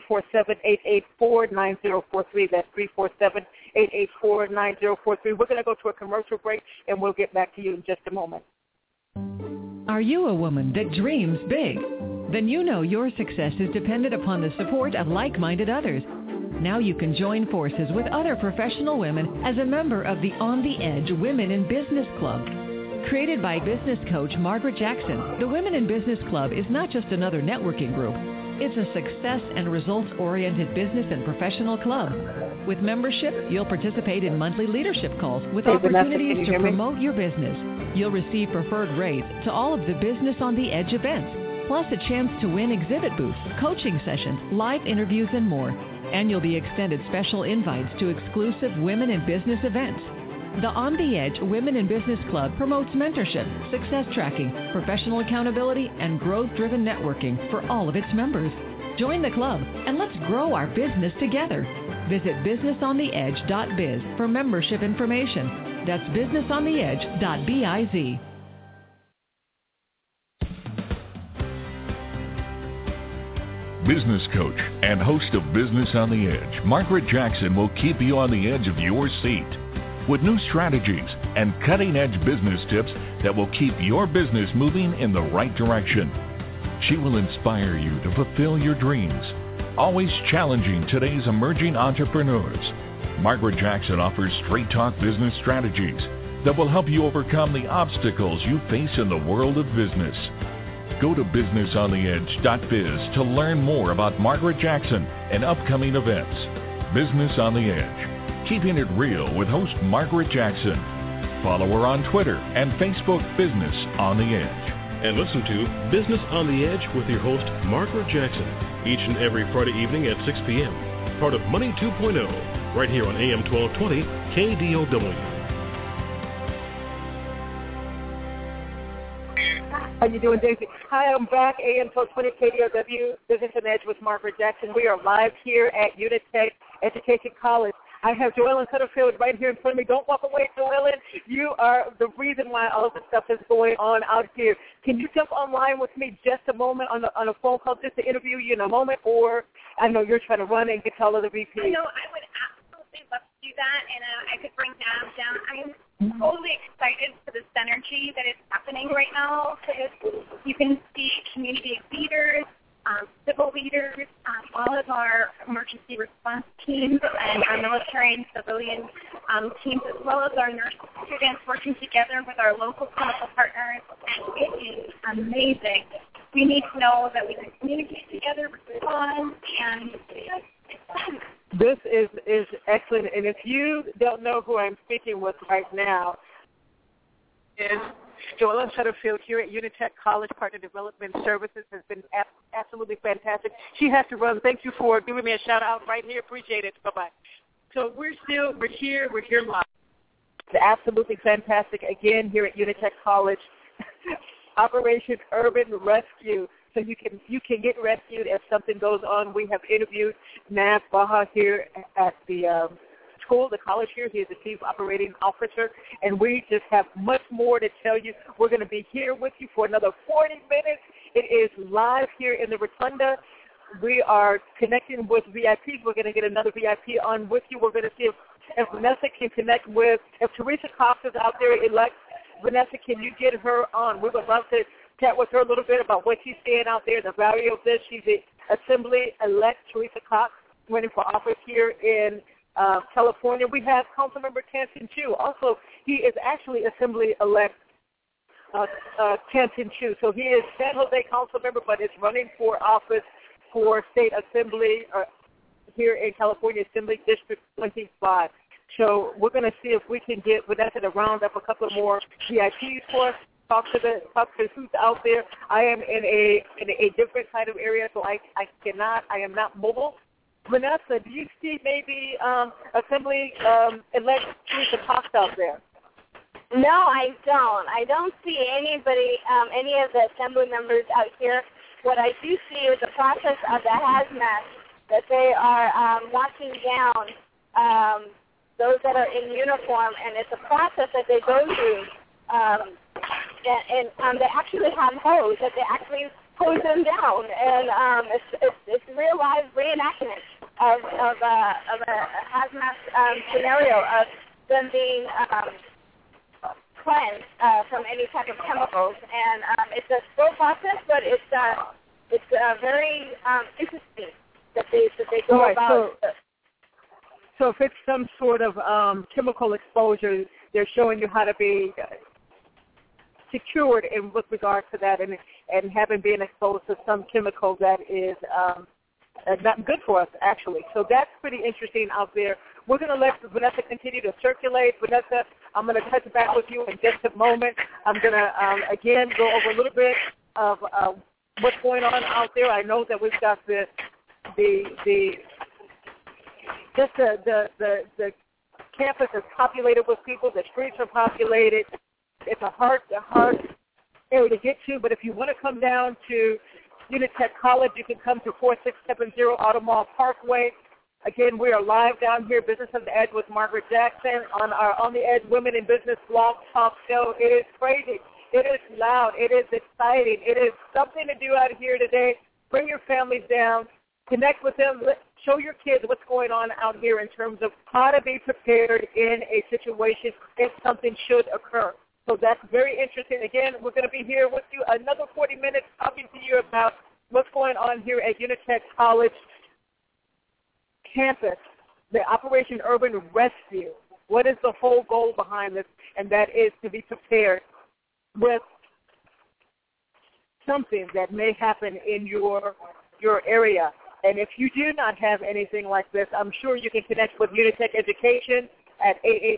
347-884-9043. That's 347-884-9043. We're going to go to a commercial break, and we'll get back to you in just a moment. Are you a woman that dreams big? Then you know your success is dependent upon the support of like-minded others. Now you can join forces with other professional women as a member of the On the Edge Women in Business Club. Created by business coach Margaret Jackson, the Women in Business Club is not just another networking group. It's a success and results-oriented business and professional club. With membership, you'll participate in monthly leadership calls with opportunities to promote your business. You'll receive preferred rates to all of the Business on the Edge events, plus a chance to win exhibit booths, coaching sessions, live interviews, and more. And you'll be extended special invites to exclusive Women in Business events. The On the Edge Women in Business Club promotes mentorship, success tracking, professional accountability, and growth-driven networking for all of its members. Join the club and let's grow our business together. Visit businessontheedge.biz for membership information. That's businessontheedge.biz. Business coach and host of Business on the Edge, Margaret Jackson will keep you on the edge of your seat with new strategies and cutting-edge business tips that will keep your business moving in the right direction. She will inspire you to fulfill your dreams, always challenging today's emerging entrepreneurs. Margaret Jackson offers straight-talk business strategies, that will help you overcome the obstacles you face in the world of business. Go to businessontheedge.biz to learn more about Margaret Jackson and upcoming events. Business on the Edge, keeping it real with host Margaret Jackson. Follow her on Twitter and Facebook, Business on the Edge. And listen to Business on the Edge with your host, Margaret Jackson, each and every Friday evening at 6 p.m. Part of Money 2.0, right here on AM 1220 KDOW. How you doing, Daisy? Hi, I'm back, AM 1220 KDOW, Business on the Edge with Margaret Jackson. We are live here at Unitech Education College. I have Joellen Sutterfield right here in front of me. Don't walk away, Joellen. You are the reason why all of this stuff is going on out here. Can you jump online with me just a moment on a phone call just to interview you in a moment? Or I know you're trying to run and get to all of the VPs. No, I would absolutely love to do that, and I could bring Nav down. I'm totally excited for this synergy that is happening right now. Because you can see community leaders, civil leaders, all of our emergency response teams and our military and civilian teams, as well as our nurse students working together with our local clinical partners. And it is amazing. We need to know that we can communicate together, respond, and it's fun. This is excellent. And if you don't know who I'm speaking with right now, is Joellen Sutterfield here at Unitech College Partner Development Services. Has been absolutely fantastic. She has to run. Thank you for giving me a shout-out right here. Appreciate it. Bye-bye. So we're here live. It's absolutely fantastic, again, here at Unitech College. Operation Urban Rescue. So you can get rescued if something goes on. We have interviewed Nav Baha here at the school, the college here. He is the Chief Operating Officer, and we just have much more to tell you. We're going to be here with you for another 40 minutes. It is live here in the Rotunda. We are connecting with VIPs. We're going to get another VIP on with you. We're going to see if Vanessa can connect with, if Teresa Cox is out there, Vanessa, can you get her on? We would love to chat with her a little bit about what she's seeing out there, the value of this. She's the Assembly-elect Teresa Cox, running for office here in California. We have Councilmember Canton Chu. Also, he is actually Assembly-elect Canton Chu. So he is San Jose Councilmember, but is running for office for State Assembly here in California, Assembly District 25. So we're going to see if we can get Vanessa to round up a couple of more VIPs for us. Talk to who's out there. I am in a different kind of area, so I am not mobile. Vanessa, do you see maybe Assembly-elect Teresa Cox out there? No, I don't. I don't see anybody, any of the Assembly members out here. What I do see is the process of the hazmat, that they are locking down those that are in uniform, and it's a process that they go through. And they actually have hose that they actually hose them down, and it's real live reenactment of a hazmat scenario of them being cleansed from any type of chemicals, and it's a slow process, but it's very interesting that they go about. So if it's some sort of chemical exposure, they're showing you how to be secured in with regard to that, and having been exposed to some chemical that is not good for us, actually. So that's pretty interesting out there. We're going to let Vanessa continue to circulate. Vanessa, I'm going to touch back with you in just a moment. I'm going to, again, go over a little bit of what's going on out there. I know that we've got the campus is populated with people. The streets are populated. It's a hard area to get to, but if you want to come down to Unitech College, you can come to 4670 Automall Parkway. Again, we are live down here, Business on the Edge with Margaret Jackson on our On the Edge Women in Business blog talk show. It is crazy. It is loud. It is exciting. It is something to do out here today. Bring your families down. Connect with them. Show your kids what's going on out here in terms of how to be prepared in a situation if something should occur. So that's very interesting. Again, we're going to be here with you another 40 minutes talking to you about what's going on here at Unitech College campus, the Operation Urban Rescue. What is the whole goal behind this? And that is to be prepared with something that may happen in your area. And if you do not have anything like this, I'm sure you can connect with Unitech Education at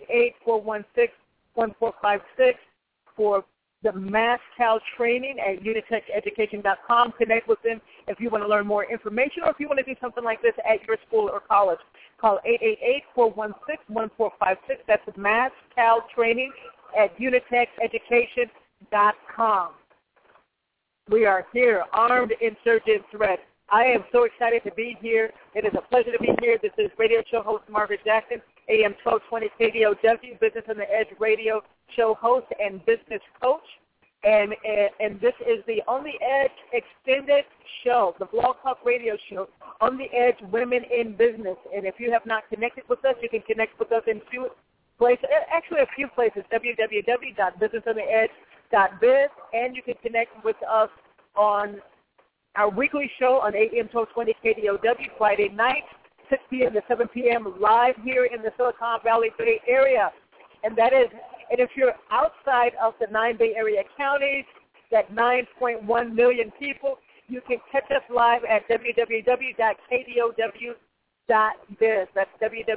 888-416-1456 for the Mass Cal training at unitecheducation.com. Connect with them if you want to learn more information or if you want to do something like this at your school or college. Call 888-416-1456. That's Mass Cal training at unitecheducation.com. We are here, armed insurgents ready. I am so excited to be here. It is a pleasure to be here. This is radio show host Margaret Jackson, AM 1220 KDOW, Business on the Edge radio show host and business coach. And this is the On the Edge extended show, the Blog Talk radio show, On the Edge Women in Business. And if you have not connected with us, you can connect with us in two places, actually a few places, www.businessontheedge.biz, and you can connect with us on our weekly show on AM 1220 KDOW, Friday night, 6 p.m. to 7 p.m. live here in the Silicon Valley Bay Area. And if you're outside of the 9 Bay Area counties, that 9.1 million people, you can catch us live at www.kdow.biz. That's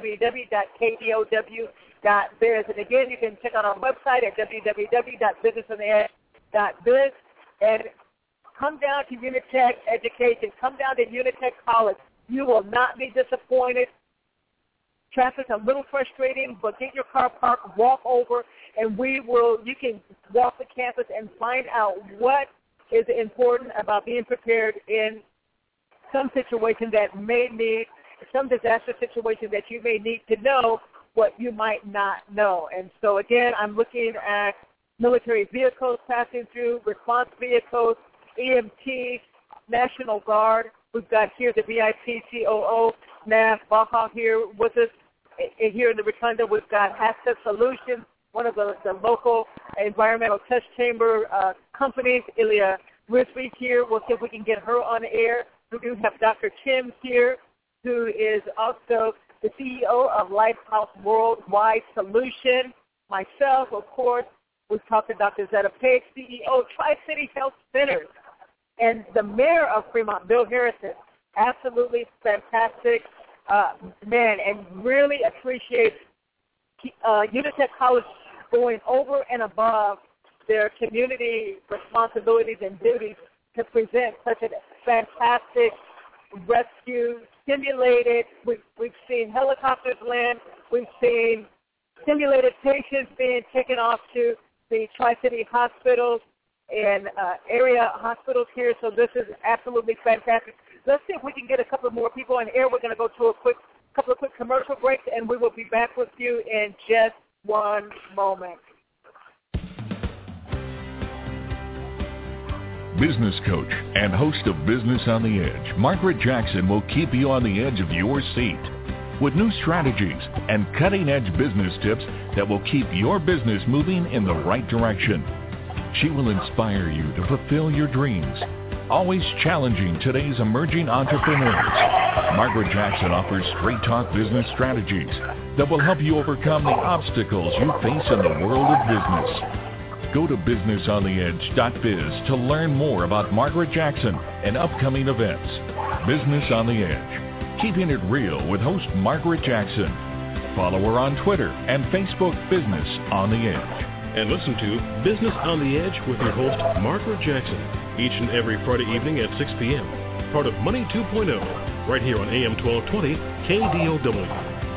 www.kdow.biz. And again, you can check out our website at www.businessontheedge.biz. And come down to Unitech Education. Come down to Unitech College. You will not be disappointed. Traffic's a little frustrating, but get your car parked, walk over, and you can walk the campus and find out what is important about being prepared in some situation that may need, some disaster situation that you may need to know what you might not know. And so, again, I'm looking at military vehicles passing through, response vehicles, EMT, National Guard. We've got here the VIP COO, Nav Baha, here with us. Here in the Rotunda, we've got Hashtag Solutions, one of the local environmental test chamber companies. Ilya Rizvi here. We'll see if we can get her on the air. We do have Dr. Kim here, who is also the CEO of Lighthouse Worldwide Solution. Myself, of course, we've talked to Dr. Zetta Page, CEO of Tri-City Health Centers. And the mayor of Fremont, Bill Harrison, absolutely fantastic man, and really appreciate Unitech College going over and above their community responsibilities and duties to present such a fantastic rescue, simulated. We've seen helicopters land. We've seen simulated patients being taken off to the Tri-City hospitals and area hospitals here, so this is absolutely fantastic. Let's see if we can get a couple more people on air. We're going to go to a couple of quick commercial breaks, and we will be back with you in just one moment. Business coach and host of Business on the Edge, Margaret Jackson will keep you on the edge of your seat with new strategies and cutting-edge business tips that will keep your business moving in the right direction. She will inspire you to fulfill your dreams, always challenging today's emerging entrepreneurs. Margaret Jackson offers straight talk business strategies that will help you overcome the obstacles you face in the world of business. Go to businessontheedge.biz to learn more about Margaret Jackson and upcoming events. Business on the Edge, keeping it real with host Margaret Jackson. Follow her on Twitter and Facebook, Business on the Edge. And listen to Business on the Edge with your host, Margaret Jackson, each and every Friday evening at 6 p.m., part of Money 2.0, right here on AM 1220 KDOW.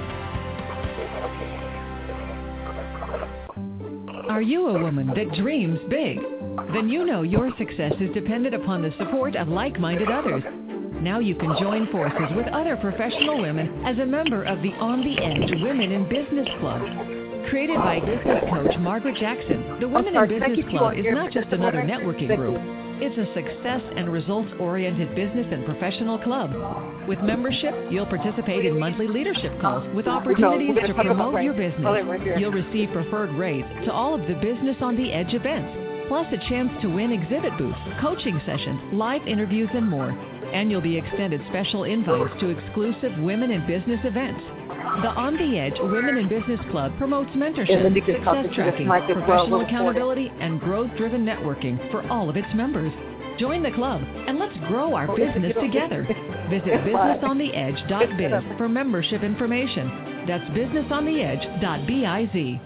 Are you a woman that dreams big? Then you know your success is dependent upon the support of like-minded others. Now you can join forces with other professional women as a member of the On the Edge Women in Business Club. Created by business coach Margaret Jackson, the Women in Business Club is not just another networking group. It's a success and results-oriented business and professional club. With membership, you'll participate in monthly leadership calls with opportunities to promote your business. You'll receive preferred rates to all of the Business on the Edge events, plus a chance to win exhibit booths, coaching sessions, live interviews, and more. And you'll be extended special invites to exclusive Women in Business events. The On the Edge Women in Business Club promotes mentorship, success tracking, professional accountability, and growth-driven networking for all of its members. Join the club and let's grow our business together. Visit businessontheedge.biz for membership information. That's businessontheedge.biz.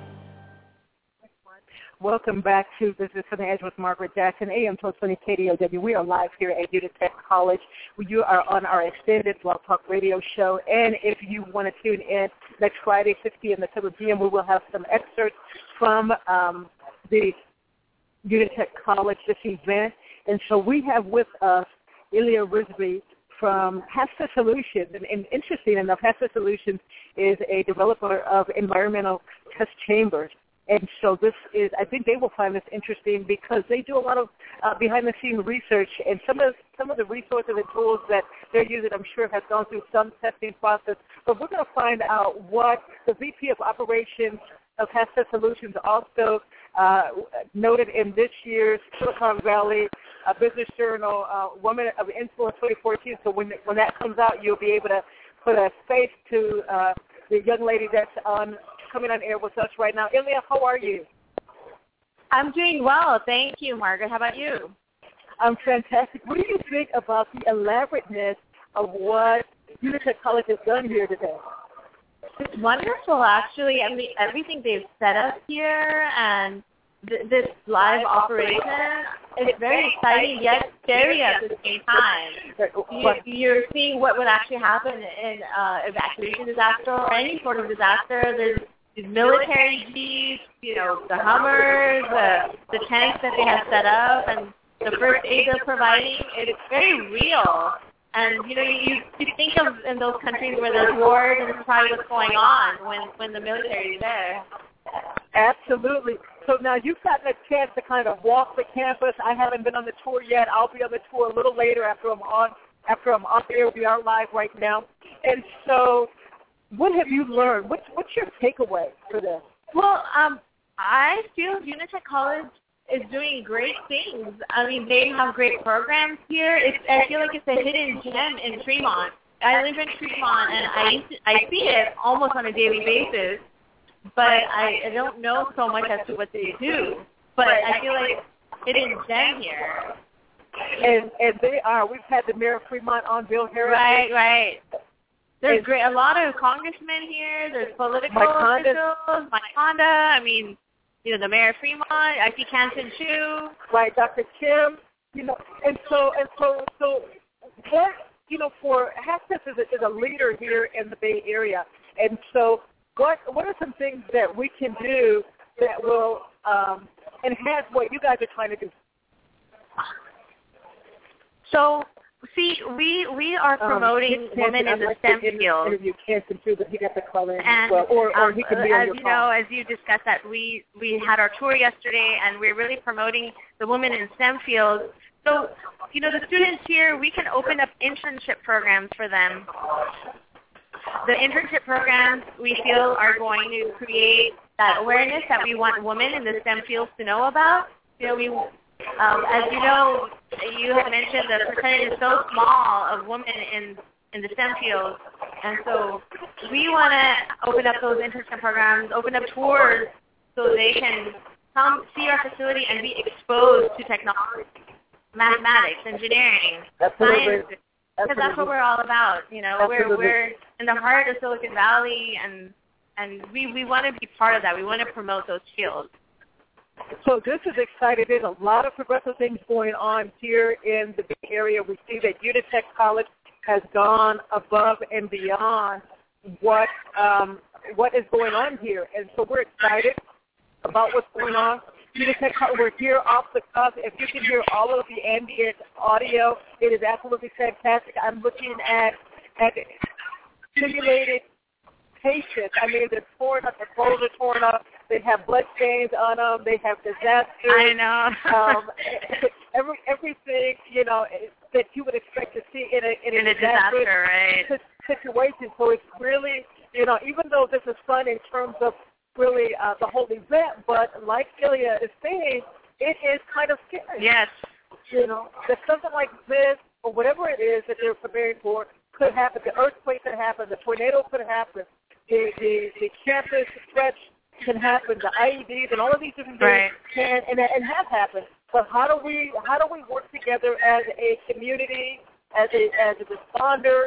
Welcome back to Business on the Edge with Margaret Jackson, AM 1220 KDOW. We are live here at Unitech College. You are on our extended Blog Talk radio show. And if you want to tune in next Friday, 6 p.m. to 7 p.m., we will have some excerpts from the Unitech College, this event. And so we have with us Ilya Rizvi from HASTA Solutions. And interesting enough, HASTA Solutions is a developer of environmental test chambers. And so this is, I think they will find this interesting because they do a lot of behind-the-scenes research, and some of the resources and tools that they're using, I'm sure, have gone through some testing process. But we're going to find out what the VP of Operations of HASTA Solutions also noted in this year's Silicon Valley Business Journal Women of Influence 2014. So when that comes out, you'll be able to put a face to the young lady that's coming on air with us right now. Ilya, how are you? I'm doing well. Thank you, Margaret. How about you? I'm fantastic. What do you think about the elaborateness of what Unitech College has done here today? It's wonderful, actually. I mean, everything they've set up here and this live operation is very exciting yet scary at the same time. You're seeing what would actually happen in evacuation disaster or any sort of disaster. There's these military jeeps, the Hummers, the tanks that they have set up, and the first aid they're providing. It's very real. And, you think of in those countries where there's wars, and this is probably what's going on when the military is there. Absolutely. So now you've gotten a chance to kind of walk the campus. I haven't been on the tour yet. I'll be on the tour a little later after I'm off air. We are live right now. And so what have you learned? What's your takeaway for this? Well, I feel Unitech College is doing great things. I mean, they have great programs here. I feel like it's a hidden gem in Fremont. I live in Fremont, and I see it almost on a daily basis, but I don't know so much as to what they do. But I feel like hidden gem here. And they are. We've had the mayor of Fremont on, Bill Harris. Right. There's a lot of congressmen here. There's political officials. Mike Honda. I mean, the mayor of Fremont. I see Canton Chu. Right, Dr. Kim. And so what, for HASTA is a leader here in the Bay Area. And so what are some things that we can do that will enhance what you guys are trying to do? So, see, we are promoting women in the STEM field. You can't do, but he got the call in as well, or he can be on your call. As you discussed that, we had our tour yesterday, and we're really promoting the women in STEM fields. So, the students here, we can open up internship programs for them. The internship programs, we feel, are going to create that awareness that we want women in the STEM fields to know about. As you have mentioned, the percentage is so small of women in the STEM fields, and so we want to open up those internship programs, open up tours so they can come see our facility and be exposed to technology, mathematics, engineering, science, because that's what we're all about. We're in the heart of Silicon Valley, and we want to be part of that. We want to promote those fields. So this is exciting. There's a lot of progressive things going on here in the Bay Area. We see that Unitech College has gone above and beyond what is going on here. And so we're excited about what's going on. Unitech College, we're here off the cuff. If you can hear all of the ambient audio, it is absolutely fantastic. I'm looking at simulated patients. I mean, they're torn up. Their clothes are torn up. They have blood stains on them. They have disasters. I know. Everything, that you would expect to see in a disaster, right? Situation. So it's really, even though this is fun in terms of really the whole event, but like Ilya is saying, it is kind of scary. Yes. That something like this or whatever it is that they're preparing for could happen. The earthquake could happen. The tornado could happen. the campus threats can happen, the IEDs and all of these different things can and have happened. But how do we work together as a community, as a responder?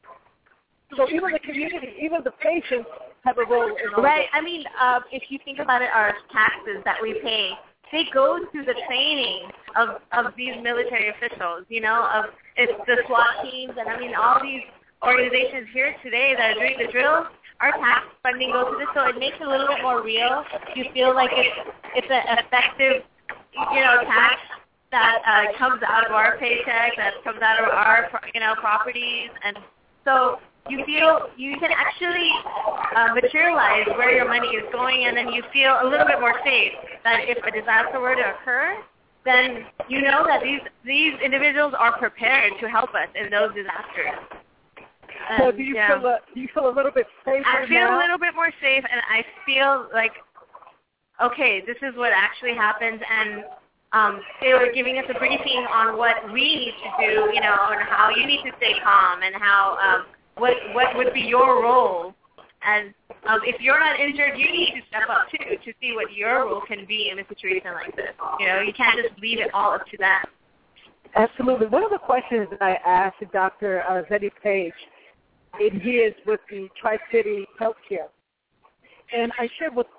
So even the community, even the patients have a role in all Right. this. I mean, if you think about it, our taxes that we pay, they go through the training of these military officials, of it's the SWAT teams, and I mean all these organizations here today that are doing the drills. Our tax funding goes to this, so it makes it a little bit more real. You feel like it's an effective, tax that comes out of our paycheck, that comes out of our, properties, and so you feel you can actually materialize where your money is going, and then you feel a little bit more safe that if a disaster were to occur, then you know that these individuals are prepared to help us in those disasters. So do you feel a little bit safer I feel now? a little bit more safe, and I feel like, okay, this is what actually happens, and they were giving us a briefing on what we need to do, and how you need to stay calm, and how what would be your role. And if you're not injured, you need to step up, too, to see what your role can be in a situation like this. You can't just leave it all up to them. Absolutely. One of the questions that I asked Dr. Zeddy Page, and he is with the Tri-City Healthcare, and I shared with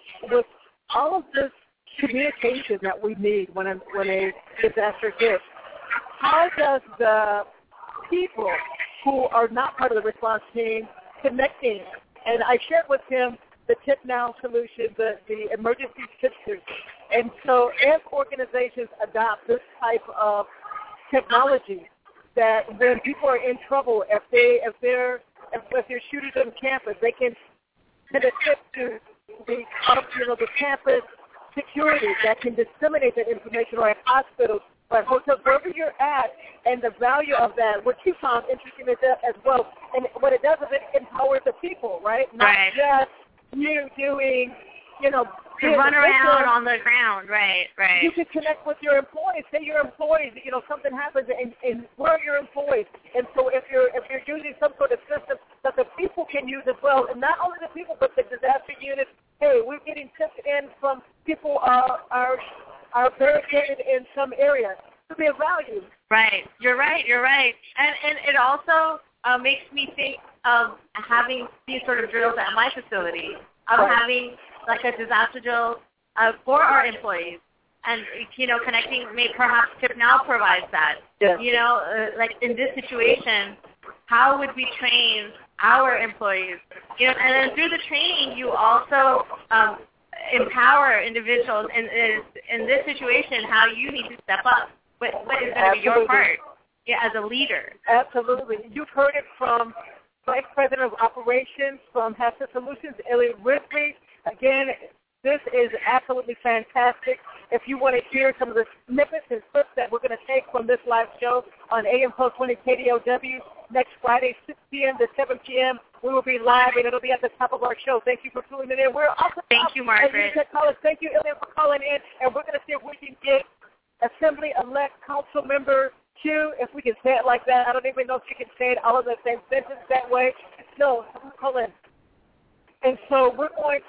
all of this communication that we need when a disaster hits, how does the people who are not part of the response team connecting? And I shared with him the Tip Now solution, the emergency tipsters. And so if organizations adopt this type of technology, that when people are in trouble, if they're shooters on campus, they can send a tip to the campus security that can disseminate that information, or at hospitals, or at hotels, wherever you're at, and the value of that, which you found interesting as well. And what it does is it empowers the people, right? Not just you doing, to run around on the ground, right. You can connect with your employees. Say your employees, something happens, and where are your employees? And so if you're using some sort of system that the people can use as well, and not only the people, but the disaster units. Hey, we're getting tips in from people are barricaded in some areas. To be of value. Right. You're right. And it also makes me think of having these sort of drills at my facility, of having like a disaster drill for our employees, and connecting. Perhaps Tip Now provides that. Yes. Like in this situation, how would we train our employees? And then through the training, you also empower individuals in this situation how you need to step up. What is going to be your part as a leader? Absolutely. You've heard it from Vice President of Operations from HACCP Solutions, Elliot Ridley. Again, this is absolutely fantastic. If you want to hear some of the snippets and clips that we're going to take from this live show on AM 1220 KDOW next Friday, 6 p.m. to 7 p.m., we will be live, and it'll be at the top of our show. Thank you for tuning in. We're also Thank you, Margaret. Thank you, Elliot, for calling in, and we're going to see if we can get Assembly-elect Council Member Q, if we can say it like that. I don't even know if you can say it all in the same sentence that way. No, call in. And so we're going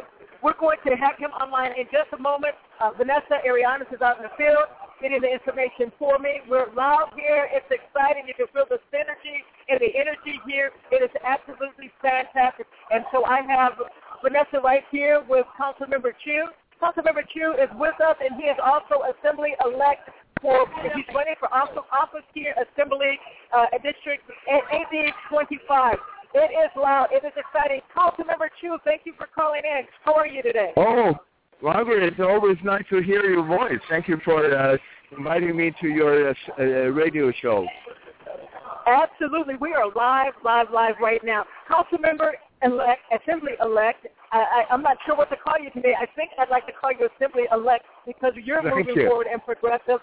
to have him online in just a moment. Vanessa Arianes is out in the field getting the information for me. We're loud here. It's exciting. You can feel the synergy and the energy here. It is absolutely fantastic. And so I have Vanessa right here with Councilmember Chu. Councilmember Chu is with us, and he is also Assembly-elect he's running for office here, Assembly District AB 25. It is loud. It is exciting. Councilmember Chu, thank you for calling in. How are you today? Oh, Margaret, it's always nice to hear your voice. Thank you for inviting me to your radio show. Absolutely. We are live right now. Councilmember-elect, Assembly-elect, I'm not sure what to call you today. I think I'd like to call you Assembly-elect because you're moving forward and progressive.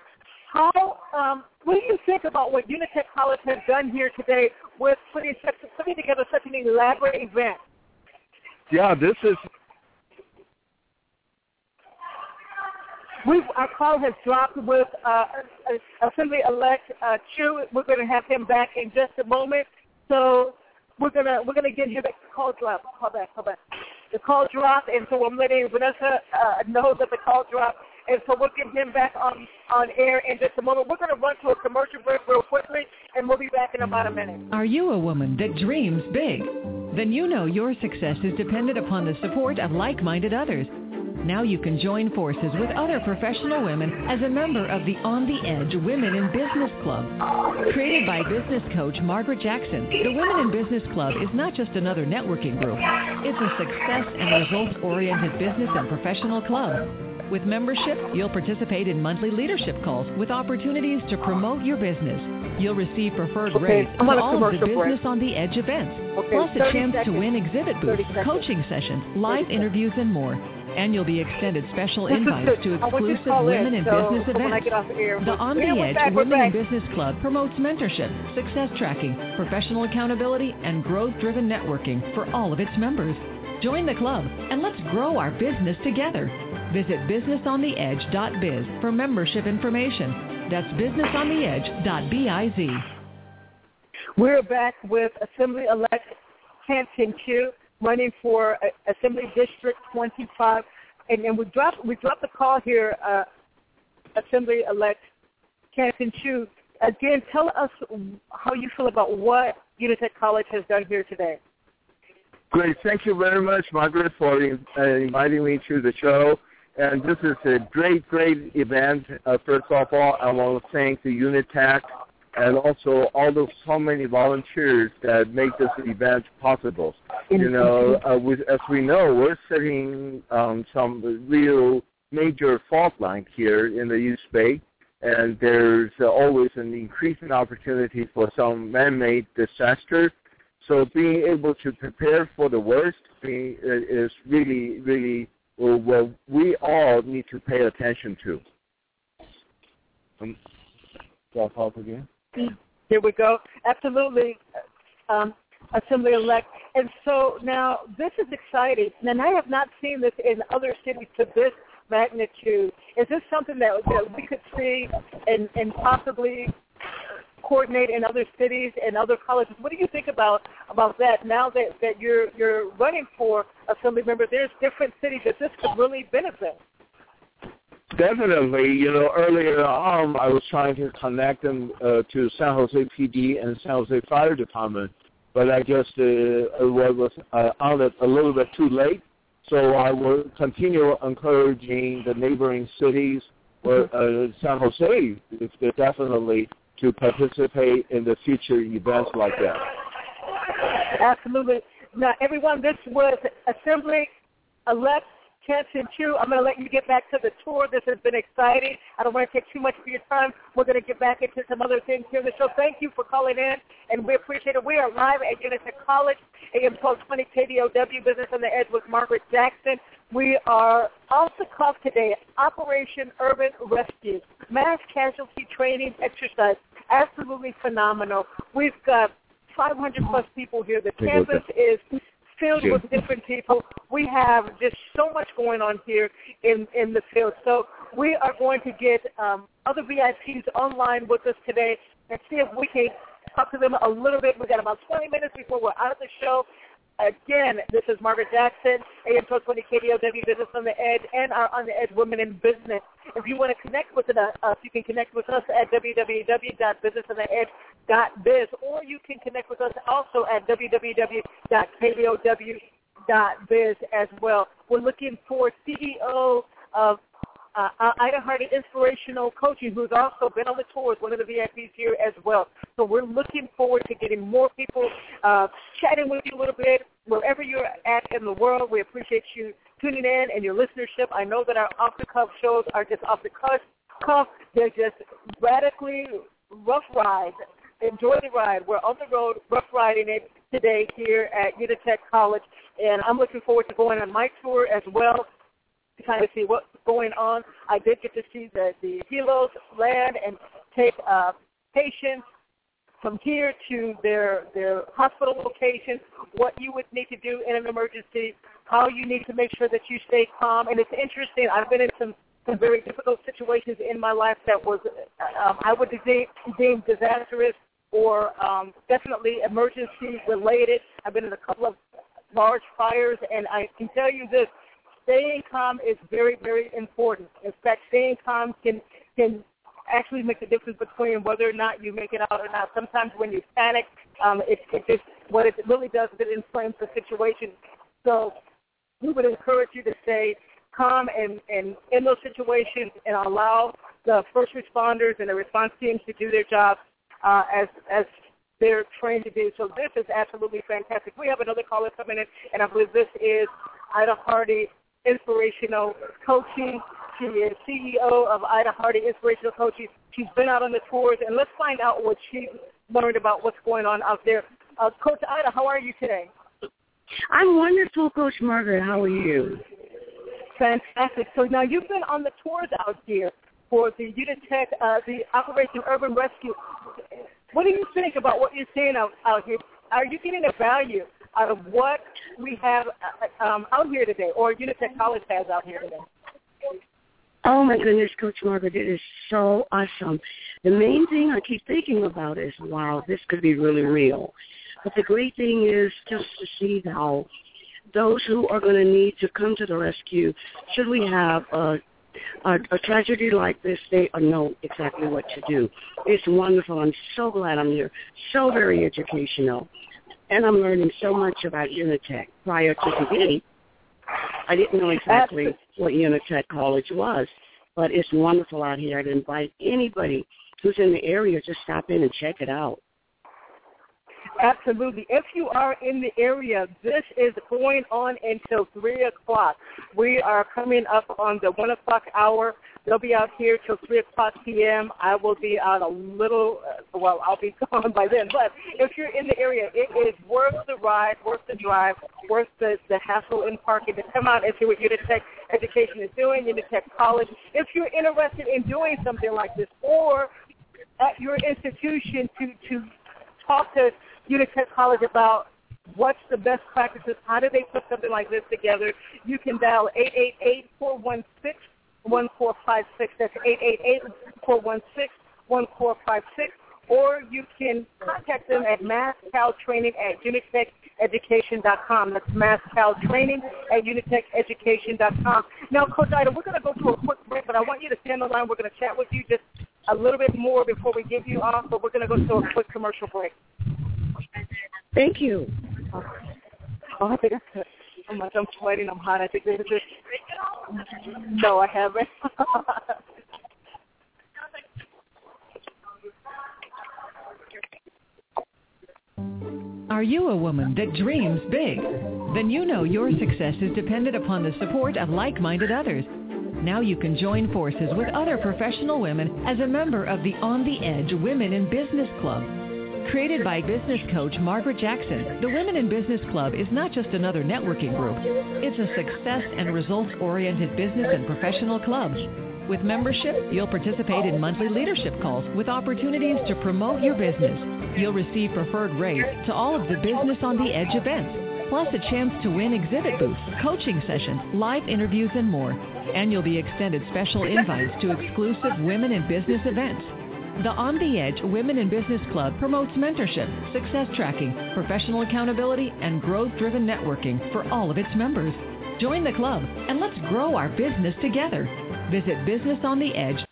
What do you think about what Unitech College has done here today with putting together such an elaborate event? Yeah, this is... Our call has dropped with Assembly-elect Chu. We're going to have him back in just a moment. So we're gonna get him back. Call drop. Call back. The call dropped, and so I'm letting Vanessa know that the call dropped. And so we'll get him back on air in just a moment. We're going to run to a commercial break real quickly, and we'll be back in about a minute. Are you a woman that dreams big? Then you know your success is dependent upon the support of like-minded others. Now you can join forces with other professional women as a member of the On the Edge Women in Business Club. Created by business coach Margaret Jackson, the Women in Business Club is not just another networking group. It's a success and results-oriented business and professional club. With membership, you'll participate in monthly leadership calls with opportunities to promote your business. You'll receive preferred rates to all of the Business on the Edge events, plus a chance to win exhibit booths, coaching sessions, live interviews, and more. And you'll be extended special invites to exclusive Women in Business events. The On the Edge Women in Business Club promotes mentorship, success tracking, professional accountability, and growth-driven networking for all of its members. Join the club, and let's grow our business together. Visit businessontheedge.biz for membership information. That's businessontheedge.biz. We're back with Assembly-elect Canton Chu, running for Assembly District 25. And we dropped the call here, Assembly-elect Canton Chu. Again, tell us how you feel about what Unitech College has done here today. Great. Thank you very much, Margaret, for inviting me to the show. And this is a great, great event. First of all, I want to thank the Unitech and also so many volunteers that make this event possible. You know, as we know, we're sitting on some real major fault line here in the East Bay, and there's always an increasing opportunity for some man-made disaster. So being able to prepare for the worst is really, really what we all need to pay attention to. Do I talk again? Here we go. Absolutely, Assembly-elect. And so now this is exciting. And I have not seen this in other cities to this magnitude. Is this something that we could see and possibly coordinate in other cities and other colleges? What do you think about that now that you're running for Assembly member? There's different cities that this could really benefit. Definitely. You know, earlier on, I was trying to connect them to San Jose PD and San Jose Fire Department, but I just was on it a little bit too late. So I will continue encouraging the neighboring cities, San Jose, definitely to participate in the future events like that. Absolutely. Now, everyone, this was Assembly-elect Canton Chu. I'm going to let you get back to the tour. This has been exciting. I don't want to take too much of your time. We're going to get back into some other things here in the show. Thank you for calling in, and we appreciate it. We are live at Unitech College, AM 1220 KDOW, Business on the Edge with Margaret Jackson. We are off the cuff today, Operation Urban Rescue, mass casualty training exercise. Absolutely phenomenal. We've got 500-plus people here. The campus is filled with different people. We have just so much going on here in the field. So we are going to get other VIPs online with us today and see if we can talk to them a little bit. We've got about 20 minutes before we're out of the show. Again, this is Margaret Jackson, AM 1220 KDOW, Business on the Edge, and our On the Edge Women in Business. If you want to connect with us, you can connect with us at www.businessontheedge.biz, or you can connect with us also at www.kdow.biz as well. We're looking for CEO of Ida Hardy Inspirational Coaching, who's also been on the tour, is one of the VIPs here as well. So we're looking forward to getting more people chatting with you a little bit. Wherever you're at in the world, we appreciate you tuning in and your listenership. I know that our off-the-cuff shows are just off-the-cuff. They're just radically rough rides. Enjoy the ride. We're on the road, rough riding it today here at Unitech College, and I'm looking forward to going on my tour as well, to kind of see what's going on. I did get to see the helos land and take patients from here to their hospital locations, what you would need to do in an emergency, how you need to make sure that you stay calm. And it's interesting. I've been in some very difficult situations in my life that was I would deem disastrous, or definitely emergency related. I've been in a couple of large fires, and I can tell you this, staying calm is very, very important. In fact, staying calm can actually make the difference between whether or not you make it out or not. Sometimes when you panic, what it really does is it inflames the situation. So we would encourage you to stay calm and in those situations and allow the first responders and the response teams to do their jobs as they're trained to do. So this is absolutely fantastic. We have another caller coming in, and I believe this is Ida Hardy Inspirational Coaching. She is CEO of Ida Hardy Inspirational Coaching. She's been out on the tours, and let's find out what she learned about what's going on out there. Coach Ida, how are you today? I'm wonderful, Coach Margaret. How are you? Fantastic. So now you've been on the tours out here for the Unitech, the Operation Urban Rescue. What do you think about what you're seeing out here? Are you getting a value out of what we have out here today, or Unitech College has out here today? Oh, my goodness, Coach Margaret, it is so awesome. The main thing I keep thinking about is, wow, this could be really real. But the great thing is just to see how those who are going to need to come to the rescue, should we have a tragedy like this, they know exactly what to do. It's wonderful. I'm so glad I'm here. So very educational. And I'm learning so much about Unitech. Prior to today, I didn't know exactly what Unitech College was, but it's wonderful out here. I'd invite anybody who's in the area to stop in and check it out. Absolutely. If you are in the area, this is going on until 3 o'clock. We are coming up on the 1 o'clock hour. They'll be out here till 3 o'clock p.m. I will be out a little, I'll be gone by then. But if you're in the area, it is worth the ride, worth the drive, worth the hassle in parking to come out and see what Unitech Education is doing, Unitech College. If you're interested in doing something like this, or at your institution to talk to Unitech College about what's the best practices, how do they put something like this together, you can dial 888-416-1456. That's 888-416-1456. Or you can contact them at masscaltraining@unitecheducation.com. That's masscaltraining@unitecheducation.com. Now, Coach Ida, we're going to go to a quick break, but I want you to stay on the line. We're going to chat with you just a little bit more before we give you off, but we're going to go to a quick commercial break. Thank you. Oh, I think I'm sweating. I'm hot. I think this is it. No, I haven't. Are you a woman that dreams big? Then you know your success is dependent upon the support of like-minded others. Now you can join forces with other professional women as a member of the On the Edge Women in Business Club. Created by business coach Margaret Jackson, the Women in Business Club is not just another networking group. It's a success and results-oriented business and professional club. With membership, you'll participate in monthly leadership calls with opportunities to promote your business. You'll receive preferred rates to all of the Business on the Edge events, plus a chance to win exhibit booths, coaching sessions, live interviews, and more. And you'll be extended special invites to exclusive women in business events. The On the Edge Women in Business Club promotes mentorship, success tracking, professional accountability, and growth-driven networking for all of its members. Join the club and let's grow our business together. Visit Business on the Edge.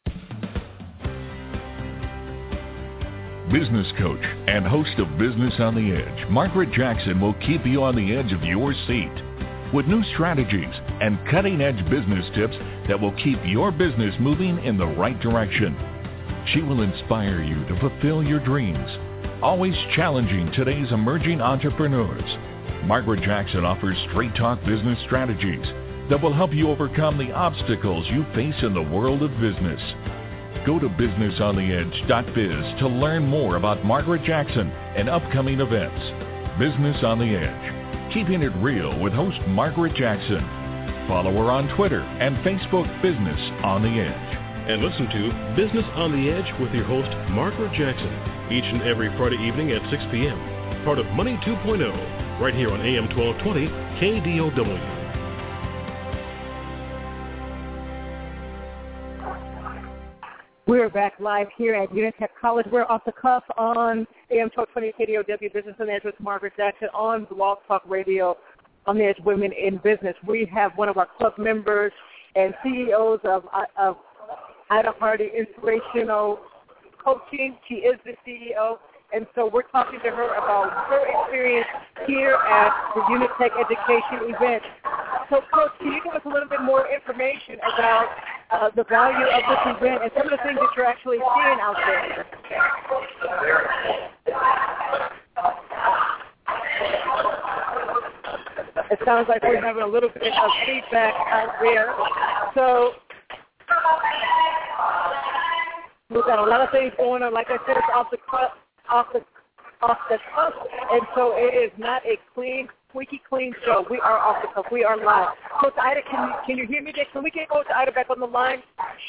Business coach and host of Business on the Edge, Margaret Jackson will keep you on the edge of your seat with new strategies and cutting-edge business tips that will keep your business moving in the right direction. She will inspire you to fulfill your dreams, always challenging today's emerging entrepreneurs. Margaret Jackson offers straight talk business strategies that will help you overcome the obstacles you face in the world of business. Go to businessontheedge.biz to learn more about Margaret Jackson and upcoming events. Business on the Edge, keeping it real with host Margaret Jackson. Follow her on Twitter and Facebook, Business on the Edge. And listen to Business on the Edge with your host, Margaret Jackson, each and every Friday evening at 6 p.m., part of Money 2.0, right here on AM 1220 KDOW. We're back live here at Unitech College. We're off the cuff on AM 1220 KDOW Business on the Edge with Margaret Jackson on Blog Talk Radio on the Edge Women in Business. We have one of our club members and CEOs of Ida Hardy Inspirational Coaching. She is the CEO. And so we're talking to her about her experience here at the Unitech Education event. So, Coach, can you give us a little bit more information about the value of this event and some of the things that you're actually seeing out there? It sounds like we're having a little bit of feedback out there. So we've got a lot of things going on. Like I said, it's off the cuff, and so it is not a squeaky clean show. We are off the cuff. We are live. Coach Ida, can you hear me? Can we get Coach Ida back on the line?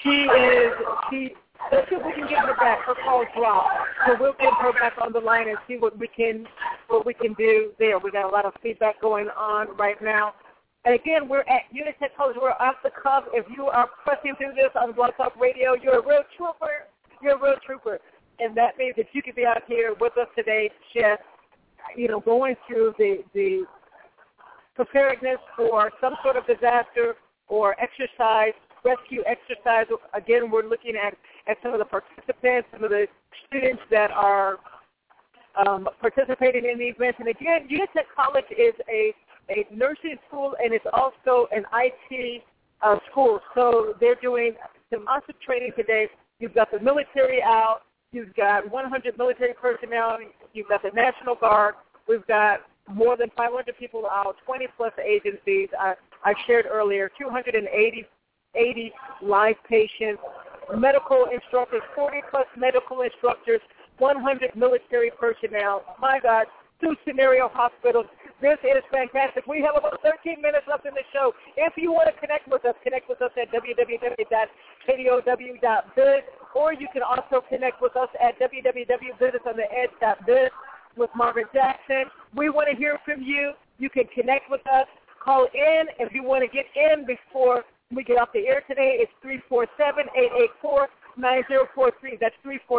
Let's see if we can get her back. Her call dropped, so we'll get her back on the line and see what we can do there. We got a lot of feedback going on right now. And again, we're at Unitech College. We're off the cuff. If you are pressing through this on Blog Talk Radio, you're a real trooper. You're a real trooper. And that means that you could be out here with us today, just, going through the preparedness for some sort of disaster or exercise, rescue exercise. Again, we're looking at some of the participants, some of the students that are participating in the event. And again, Unitech College is a nursing school, and it's also an IT school. So they're doing some awesome training today. You've got the military out. You've got 100 military personnel. You've got the National Guard. We've got more than 500 people out, 20-plus agencies. I shared earlier, 280 live patients, medical instructors, 40-plus medical instructors, 100 military personnel. My God, 2 scenario hospitals. This is fantastic. We have about 13 minutes left in the show. If you want to connect with us at www.kdow.biz, or you can also connect with us at www.businessontheedge.biz with Margaret Jackson. We want to hear from you. You can connect with us. Call in if you want to get in before we get off the air today. It's 347-884-9043. That's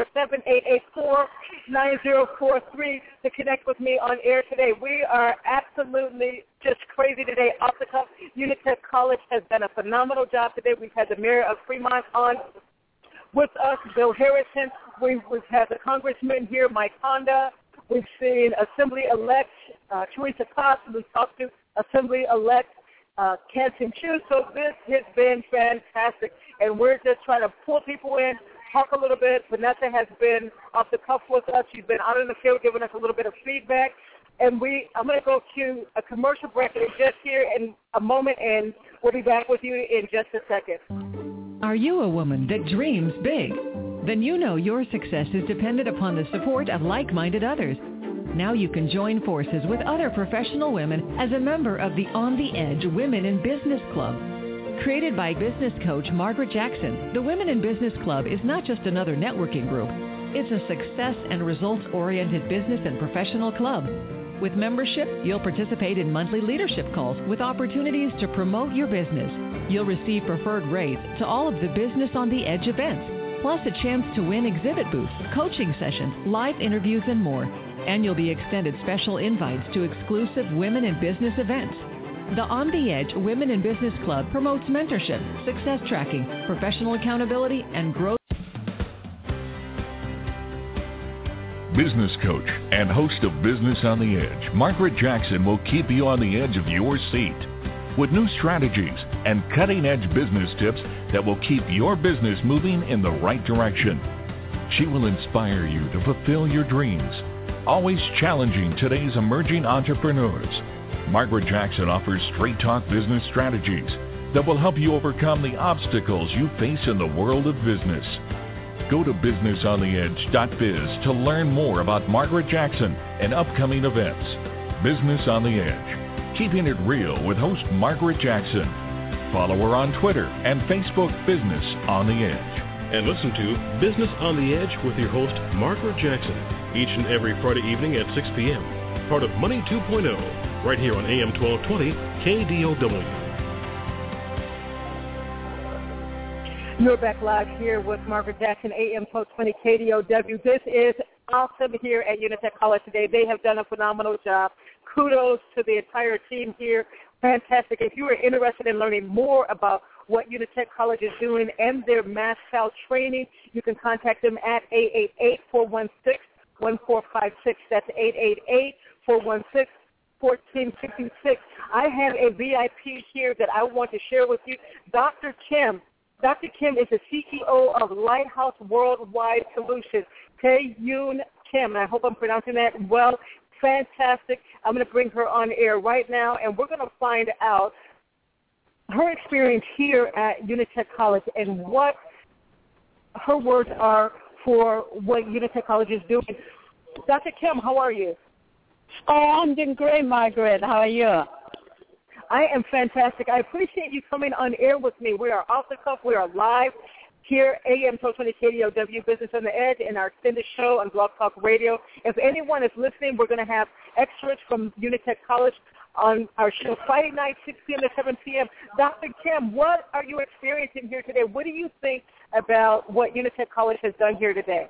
347-884-9043 to connect with me on air today. We are absolutely just crazy today, off the cuff. Unitech College has done a phenomenal job today. We've had the mayor of Fremont on with us, Bill Harrison. We've had the congressman here, Mike Honda. We've seen Assembly-elect Teresa Cox. We've talked to Assembly-elect Kansen Chu. So this has been fantastic, and we're just trying to pull people in, talk a little bit. Vanessa has been off the cuff with us. She's been out in the field giving us a little bit of feedback. And I'm going to go to a commercial break just here in a moment, and we'll be back with you in just a second. Are you a woman that dreams big? Then you know your success is dependent upon the support of like-minded others. Now you can join forces with other professional women as a member of the On the Edge Women in Business Club. Created by business coach Margaret Jackson, the Women in Business Club is not just another networking group. It's a success and results-oriented business and professional club. With membership, you'll participate in monthly leadership calls with opportunities to promote your business. You'll receive preferred rates to all of the Business on the Edge events, plus a chance to win exhibit booths, coaching sessions, live interviews, and more. And you'll be extended special invites to exclusive women in business events. The On the Edge Women in Business Club promotes mentorship, success tracking, professional accountability, and growth. Business coach and host of Business on the Edge, Margaret Jackson will keep you on the edge of your seat with new strategies and cutting-edge business tips that will keep your business moving in the right direction. She will inspire you to fulfill your dreams, always challenging today's emerging entrepreneurs. Margaret Jackson offers straight-talk business strategies that will help you overcome the obstacles you face in the world of business. Go to businessontheedge.biz to learn more about Margaret Jackson and upcoming events. Business on the Edge, keeping it real with host Margaret Jackson. Follow her on Twitter and Facebook, Business on the Edge. And listen to Business on the Edge with your host Margaret Jackson each and every Friday evening at 6 p.m. Part of Money 2.0, right here on AM 1220 KDOW. You're back live here with Margaret Jackson, AM 1220 KDOW. This is awesome here at Unitech College today. They have done a phenomenal job. Kudos to the entire team here. Fantastic. If you are interested in learning more about what Unitech College is doing and their MassCal training, you can contact them at 888-416-1456. That's 888-416-1456. I have a VIP here that I want to share with you, Dr. Kim. Dr. Kim is the CEO of Lighthouse Worldwide Solutions, Tae-Yoon Kim, and I hope I'm pronouncing that well. Fantastic. I'm going to bring her on air right now, and we're going to find out her experience here at Unitech College and what her words are for what Unitech College is doing. Dr. Kim, how are you? Oh, I'm doing great, Margaret. How are you? I am fantastic. I appreciate you coming on air with me. We are off the cuff. We are live here, AM 1220 KDOW, Business on the Edge, in our extended show on Blog Talk Radio. If anyone is listening, we're going to have extras from Unitech College on our show Friday night, 6 p.m. to 7 p.m. Dr. Kim, what are you experiencing here today? What do you think about what Unitech College has done here today?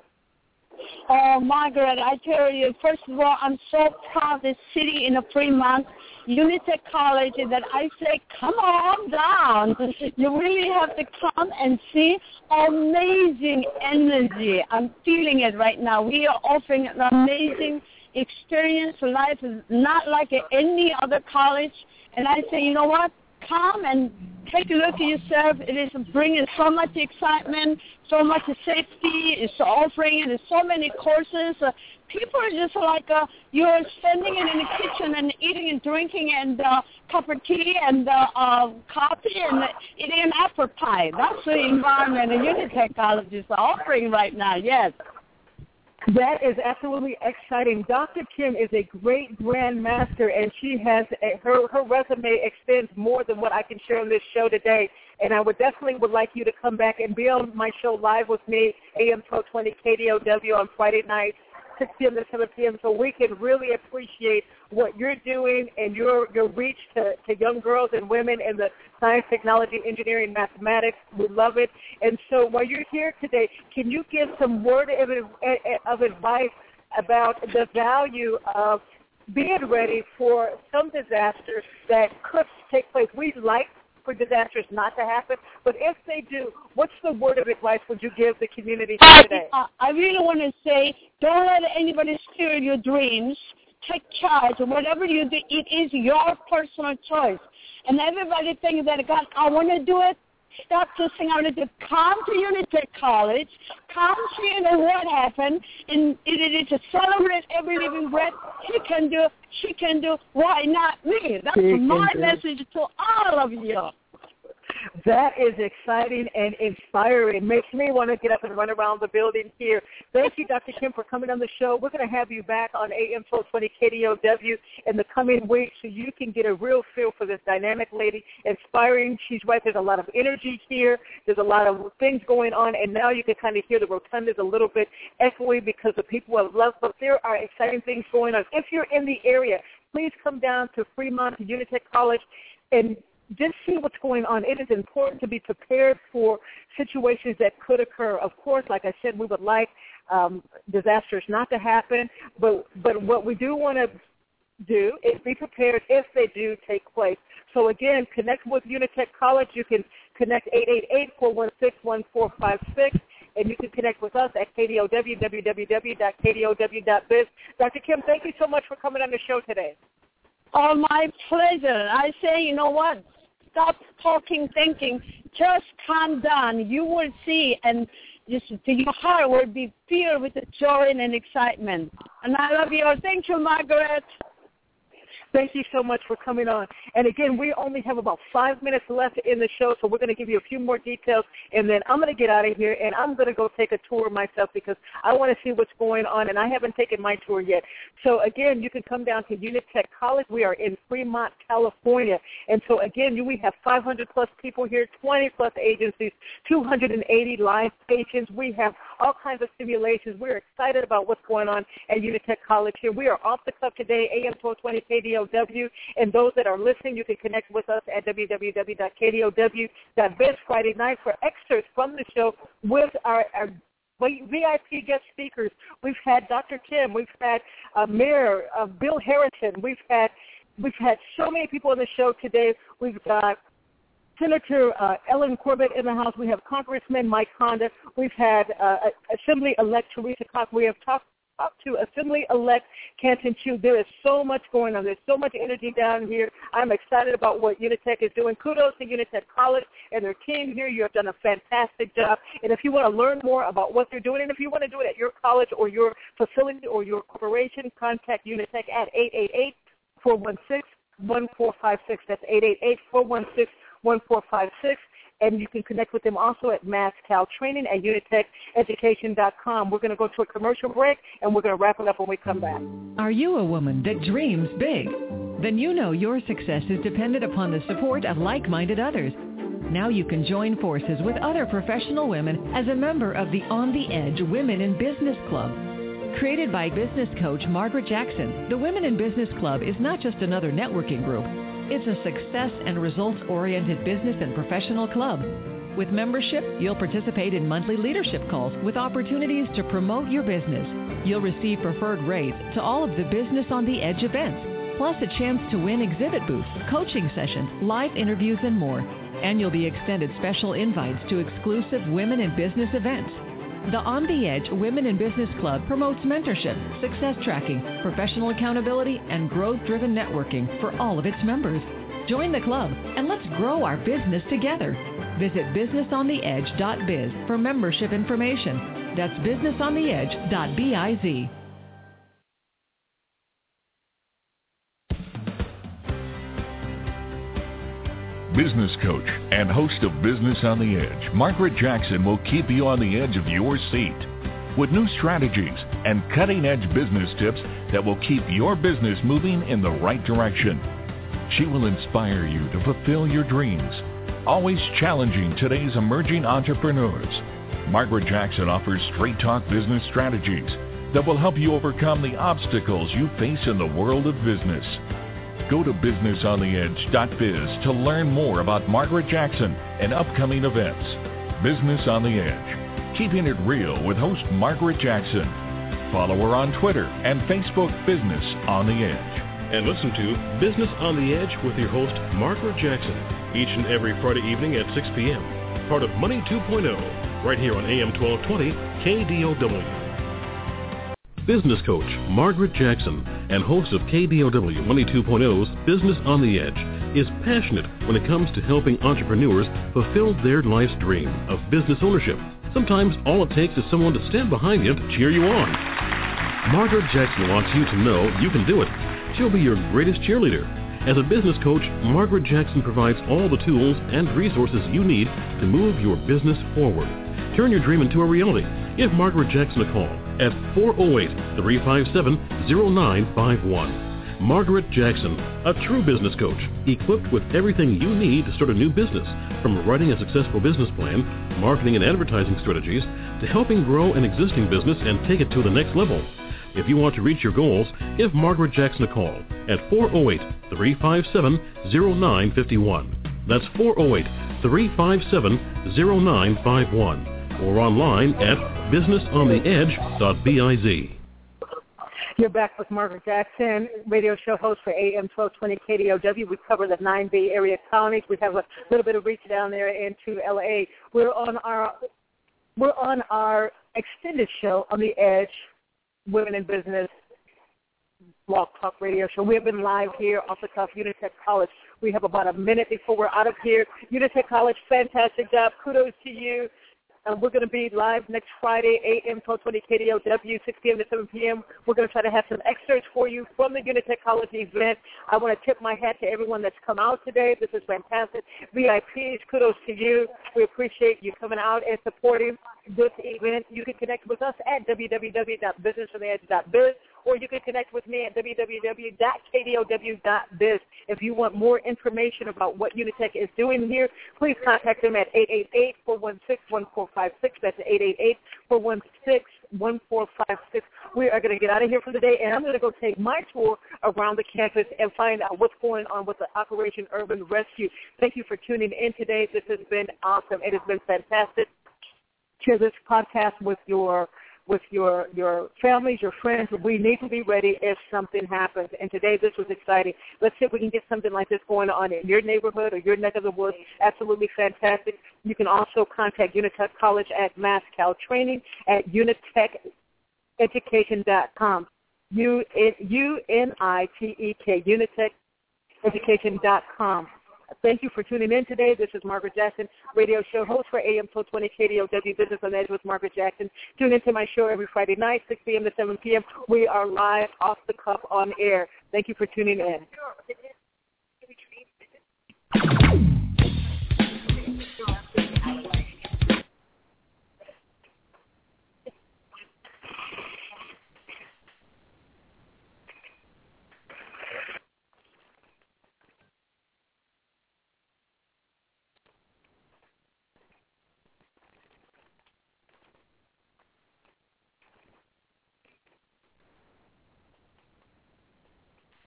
Oh, Margaret, I tell you, first of all, I'm so proud of this city in the Fremont, Unitech College, that I say, come on down. You really have to come and see amazing energy. I'm feeling it right now. We are offering an amazing experience. Life is not like any other college. And I say, you know what? Come and take a look at yourself. It is bringing so much excitement, so much safety. It's offering, and so many courses. People are just like you're standing in the kitchen and eating and drinking and cup of tea and coffee and eating an apple pie. That's the environment that Unitech College is offering right now. Yes. That is absolutely exciting. Dr. Kim is a great grandmaster, and she has her resume extends more than what I can share on this show today. And I would like you to come back and be on my show live with me, AM 1220 KDOW, on Friday nights, 6 p.m. to 7 p.m., so we can really appreciate what you're doing and your reach to young girls and women in the science, technology, engineering, mathematics. We love it. And so while you're here today, can you give some word of advice about the value of being ready for some disasters that could take place? We'd like for disasters not to happen, but if they do, what's the word of advice would you give the community today? I really want to say, don't let anybody steal your dreams. Take charge. Whatever you do, it is your personal choice. And everybody thinks that, God, I want to do it. Stop listening. I want to come to Unitech College, come see what happened, and it is to celebrate every living breath. He can do, she can do, why not me? That's my message to all of you. That is exciting and inspiring. It makes me want to get up and run around the building here. Thank you, Dr. Kim, for coming on the show. We're going to have you back on AM 1220 KDOW in the coming weeks so you can get a real feel for this dynamic lady, inspiring. She's right. There's a lot of energy here. There's a lot of things going on, and now you can kind of hear the rotundas a little bit echoey because the people have left, but there are exciting things going on. If you're in the area, please come down to Fremont, to Unitech College, and just see what's going on. It is important to be prepared for situations that could occur. Of course, like I said, we would like disasters not to happen, but what we do want to do is be prepared if they do take place. So again, connect with Unitech College. You can connect 888-416-1456, and you can connect with us at KDOW, www.kdow.biz. Dr. Kim, thank you so much for coming on the show today. Oh, my pleasure. I say, you know what? Stop talking, thinking. Just calm down. You will see, and just your heart will be filled with joy and excitement. And I love you all. Thank you, Margaret. Thank you so much for coming on. And again, we only have about 5 minutes left in the show, so we're going to give you a few more details, and then I'm going to get out of here, and I'm going to go take a tour myself because I want to see what's going on, and I haven't taken my tour yet. So again, you can come down to Unitech College. We are in Fremont, California. And so again, we have 500-plus people here, 20-plus agencies, 280 live patients. We have all kinds of simulations. We're excited about what's going on at Unitech College here. We are off the cuff today, AM 1220 KDOW. KDOW. And those that are listening, you can connect with us at www.kdow.biz Friday night for extras from the show with our VIP guest speakers. We've had Dr. Kim. We've had Mayor Bill Harrison. We've had so many people on the show today. We've got Senator Ellen Corbett in the House. We have Congressman Mike Honda. We've had Assembly-elect Teresa Cox. We have talked to Assembly-elect Canton Chu. There is so much going on. There's so much energy down here. I'm excited about what Unitech is doing. Kudos to Unitech College and their team here. You have done a fantastic job. And if you want to learn more about what they're doing, and if you want to do it at your college or your facility or your corporation, contact Unitech at 888-416-1456. That's 888-416-1456. And you can connect with them also at MassCalTraining@UnitechEducation.com. We're going to go to a commercial break, and we're going to wrap it up when we come back. Are you a woman that dreams big? Then you know your success is dependent upon the support of like-minded others. Now you can join forces with other professional women as a member of the On the Edge Women in Business Club. Created by business coach Margaret Jackson, the Women in Business Club is not just another networking group. It's a success and results-oriented business and professional club. With membership, you'll participate in monthly leadership calls with opportunities to promote your business. You'll receive preferred rates to all of the Business on the Edge events, plus a chance to win exhibit booths, coaching sessions, live interviews, and more. And you'll be extended special invites to exclusive Women in Business events. The On the Edge Women in Business Club promotes mentorship, success tracking, professional accountability, and growth-driven networking for all of its members. Join the club and let's grow our business together. Visit businessontheedge.biz for membership information. That's businessontheedge.biz. Business coach and host of Business on the Edge, Margaret Jackson will keep you on the edge of your seat with new strategies and cutting-edge business tips that will keep your business moving in the right direction. She will inspire you to fulfill your dreams, always challenging today's emerging entrepreneurs. Margaret Jackson offers straight talk business strategies that will help you overcome the obstacles you face in the world of business. Go to businessontheedge.biz to learn more about Margaret Jackson and upcoming events. Business on the Edge, keeping it real with host Margaret Jackson. Follow her on Twitter and Facebook, Business on the Edge. And listen to Business on the Edge with your host Margaret Jackson each and every Friday evening at 6 p.m. Part of Money 2.0, right here on AM 1220 KDOW. Business coach Margaret Jackson and host of KDOW Money 2.0's Business on the Edge is passionate when it comes to helping entrepreneurs fulfill their life's dream of business ownership. Sometimes all it takes is someone to stand behind you to cheer you on. Margaret Jackson wants you to know you can do it. She'll be your greatest cheerleader. As a business coach, Margaret Jackson provides all the tools and resources you need to move your business forward. Turn your dream into a reality. Give Margaret Jackson a call at 408-357-0951. Margaret Jackson, a true business coach, equipped with everything you need to start a new business, from writing a successful business plan, marketing and advertising strategies, to helping grow an existing business and take it to the next level. If you want to reach your goals, give Margaret Jackson a call at 408-357-0951. That's 408-357-0951. Or online at businessontheedge.biz. You're back with Margaret Jackson, radio show host for AM 1220 KDOW. We cover the 9 Bay Area colonies. We have a little bit of reach down there into LA. We're on our extended show on the Edge, Women in Business Blog Talk radio show. We have been live here off the cuff, Unitech College. We have about a minute before we're out of here. Unitech College, fantastic job. Kudos to you. We're going to be live next Friday, AM 1220 KDOW, 6 p.m. to 7 p.m. We're going to try to have some excerpts for you from the Unitech College event. I want to tip my hat to everyone that's come out today. This is fantastic. VIPs, kudos to you. We appreciate you coming out and supporting this event. You can connect with us at www.businessontheedge.biz or you can connect with me at www.kdow.biz. If you want more information about what Unitech is doing here, please contact them at 888-416-1456. That's 888-416-1456. We are going to get out of here for the day, and I'm going to go take my tour around the campus and find out what's going on with the Operation Urban Rescue. Thank you for tuning in today. This has been awesome. It has been fantastic. Share this podcast with your families, your friends. We need to be ready if something happens. And today this was exciting. Let's see if we can get something like this going on in your neighborhood or your neck of the woods. Absolutely fantastic. You can also contact Unitech College at MassCal Training at unitecheducation.com. UNITEK, unitecheducation.com. Thank you for tuning in today. This is Margaret Jackson, radio show host for AM 1220 KDOW Business on the Edge with Margaret Jackson. Tune into my show every Friday night, 6 p.m. to 7 p.m. We are live, off the cuff, on air. Thank you for tuning in.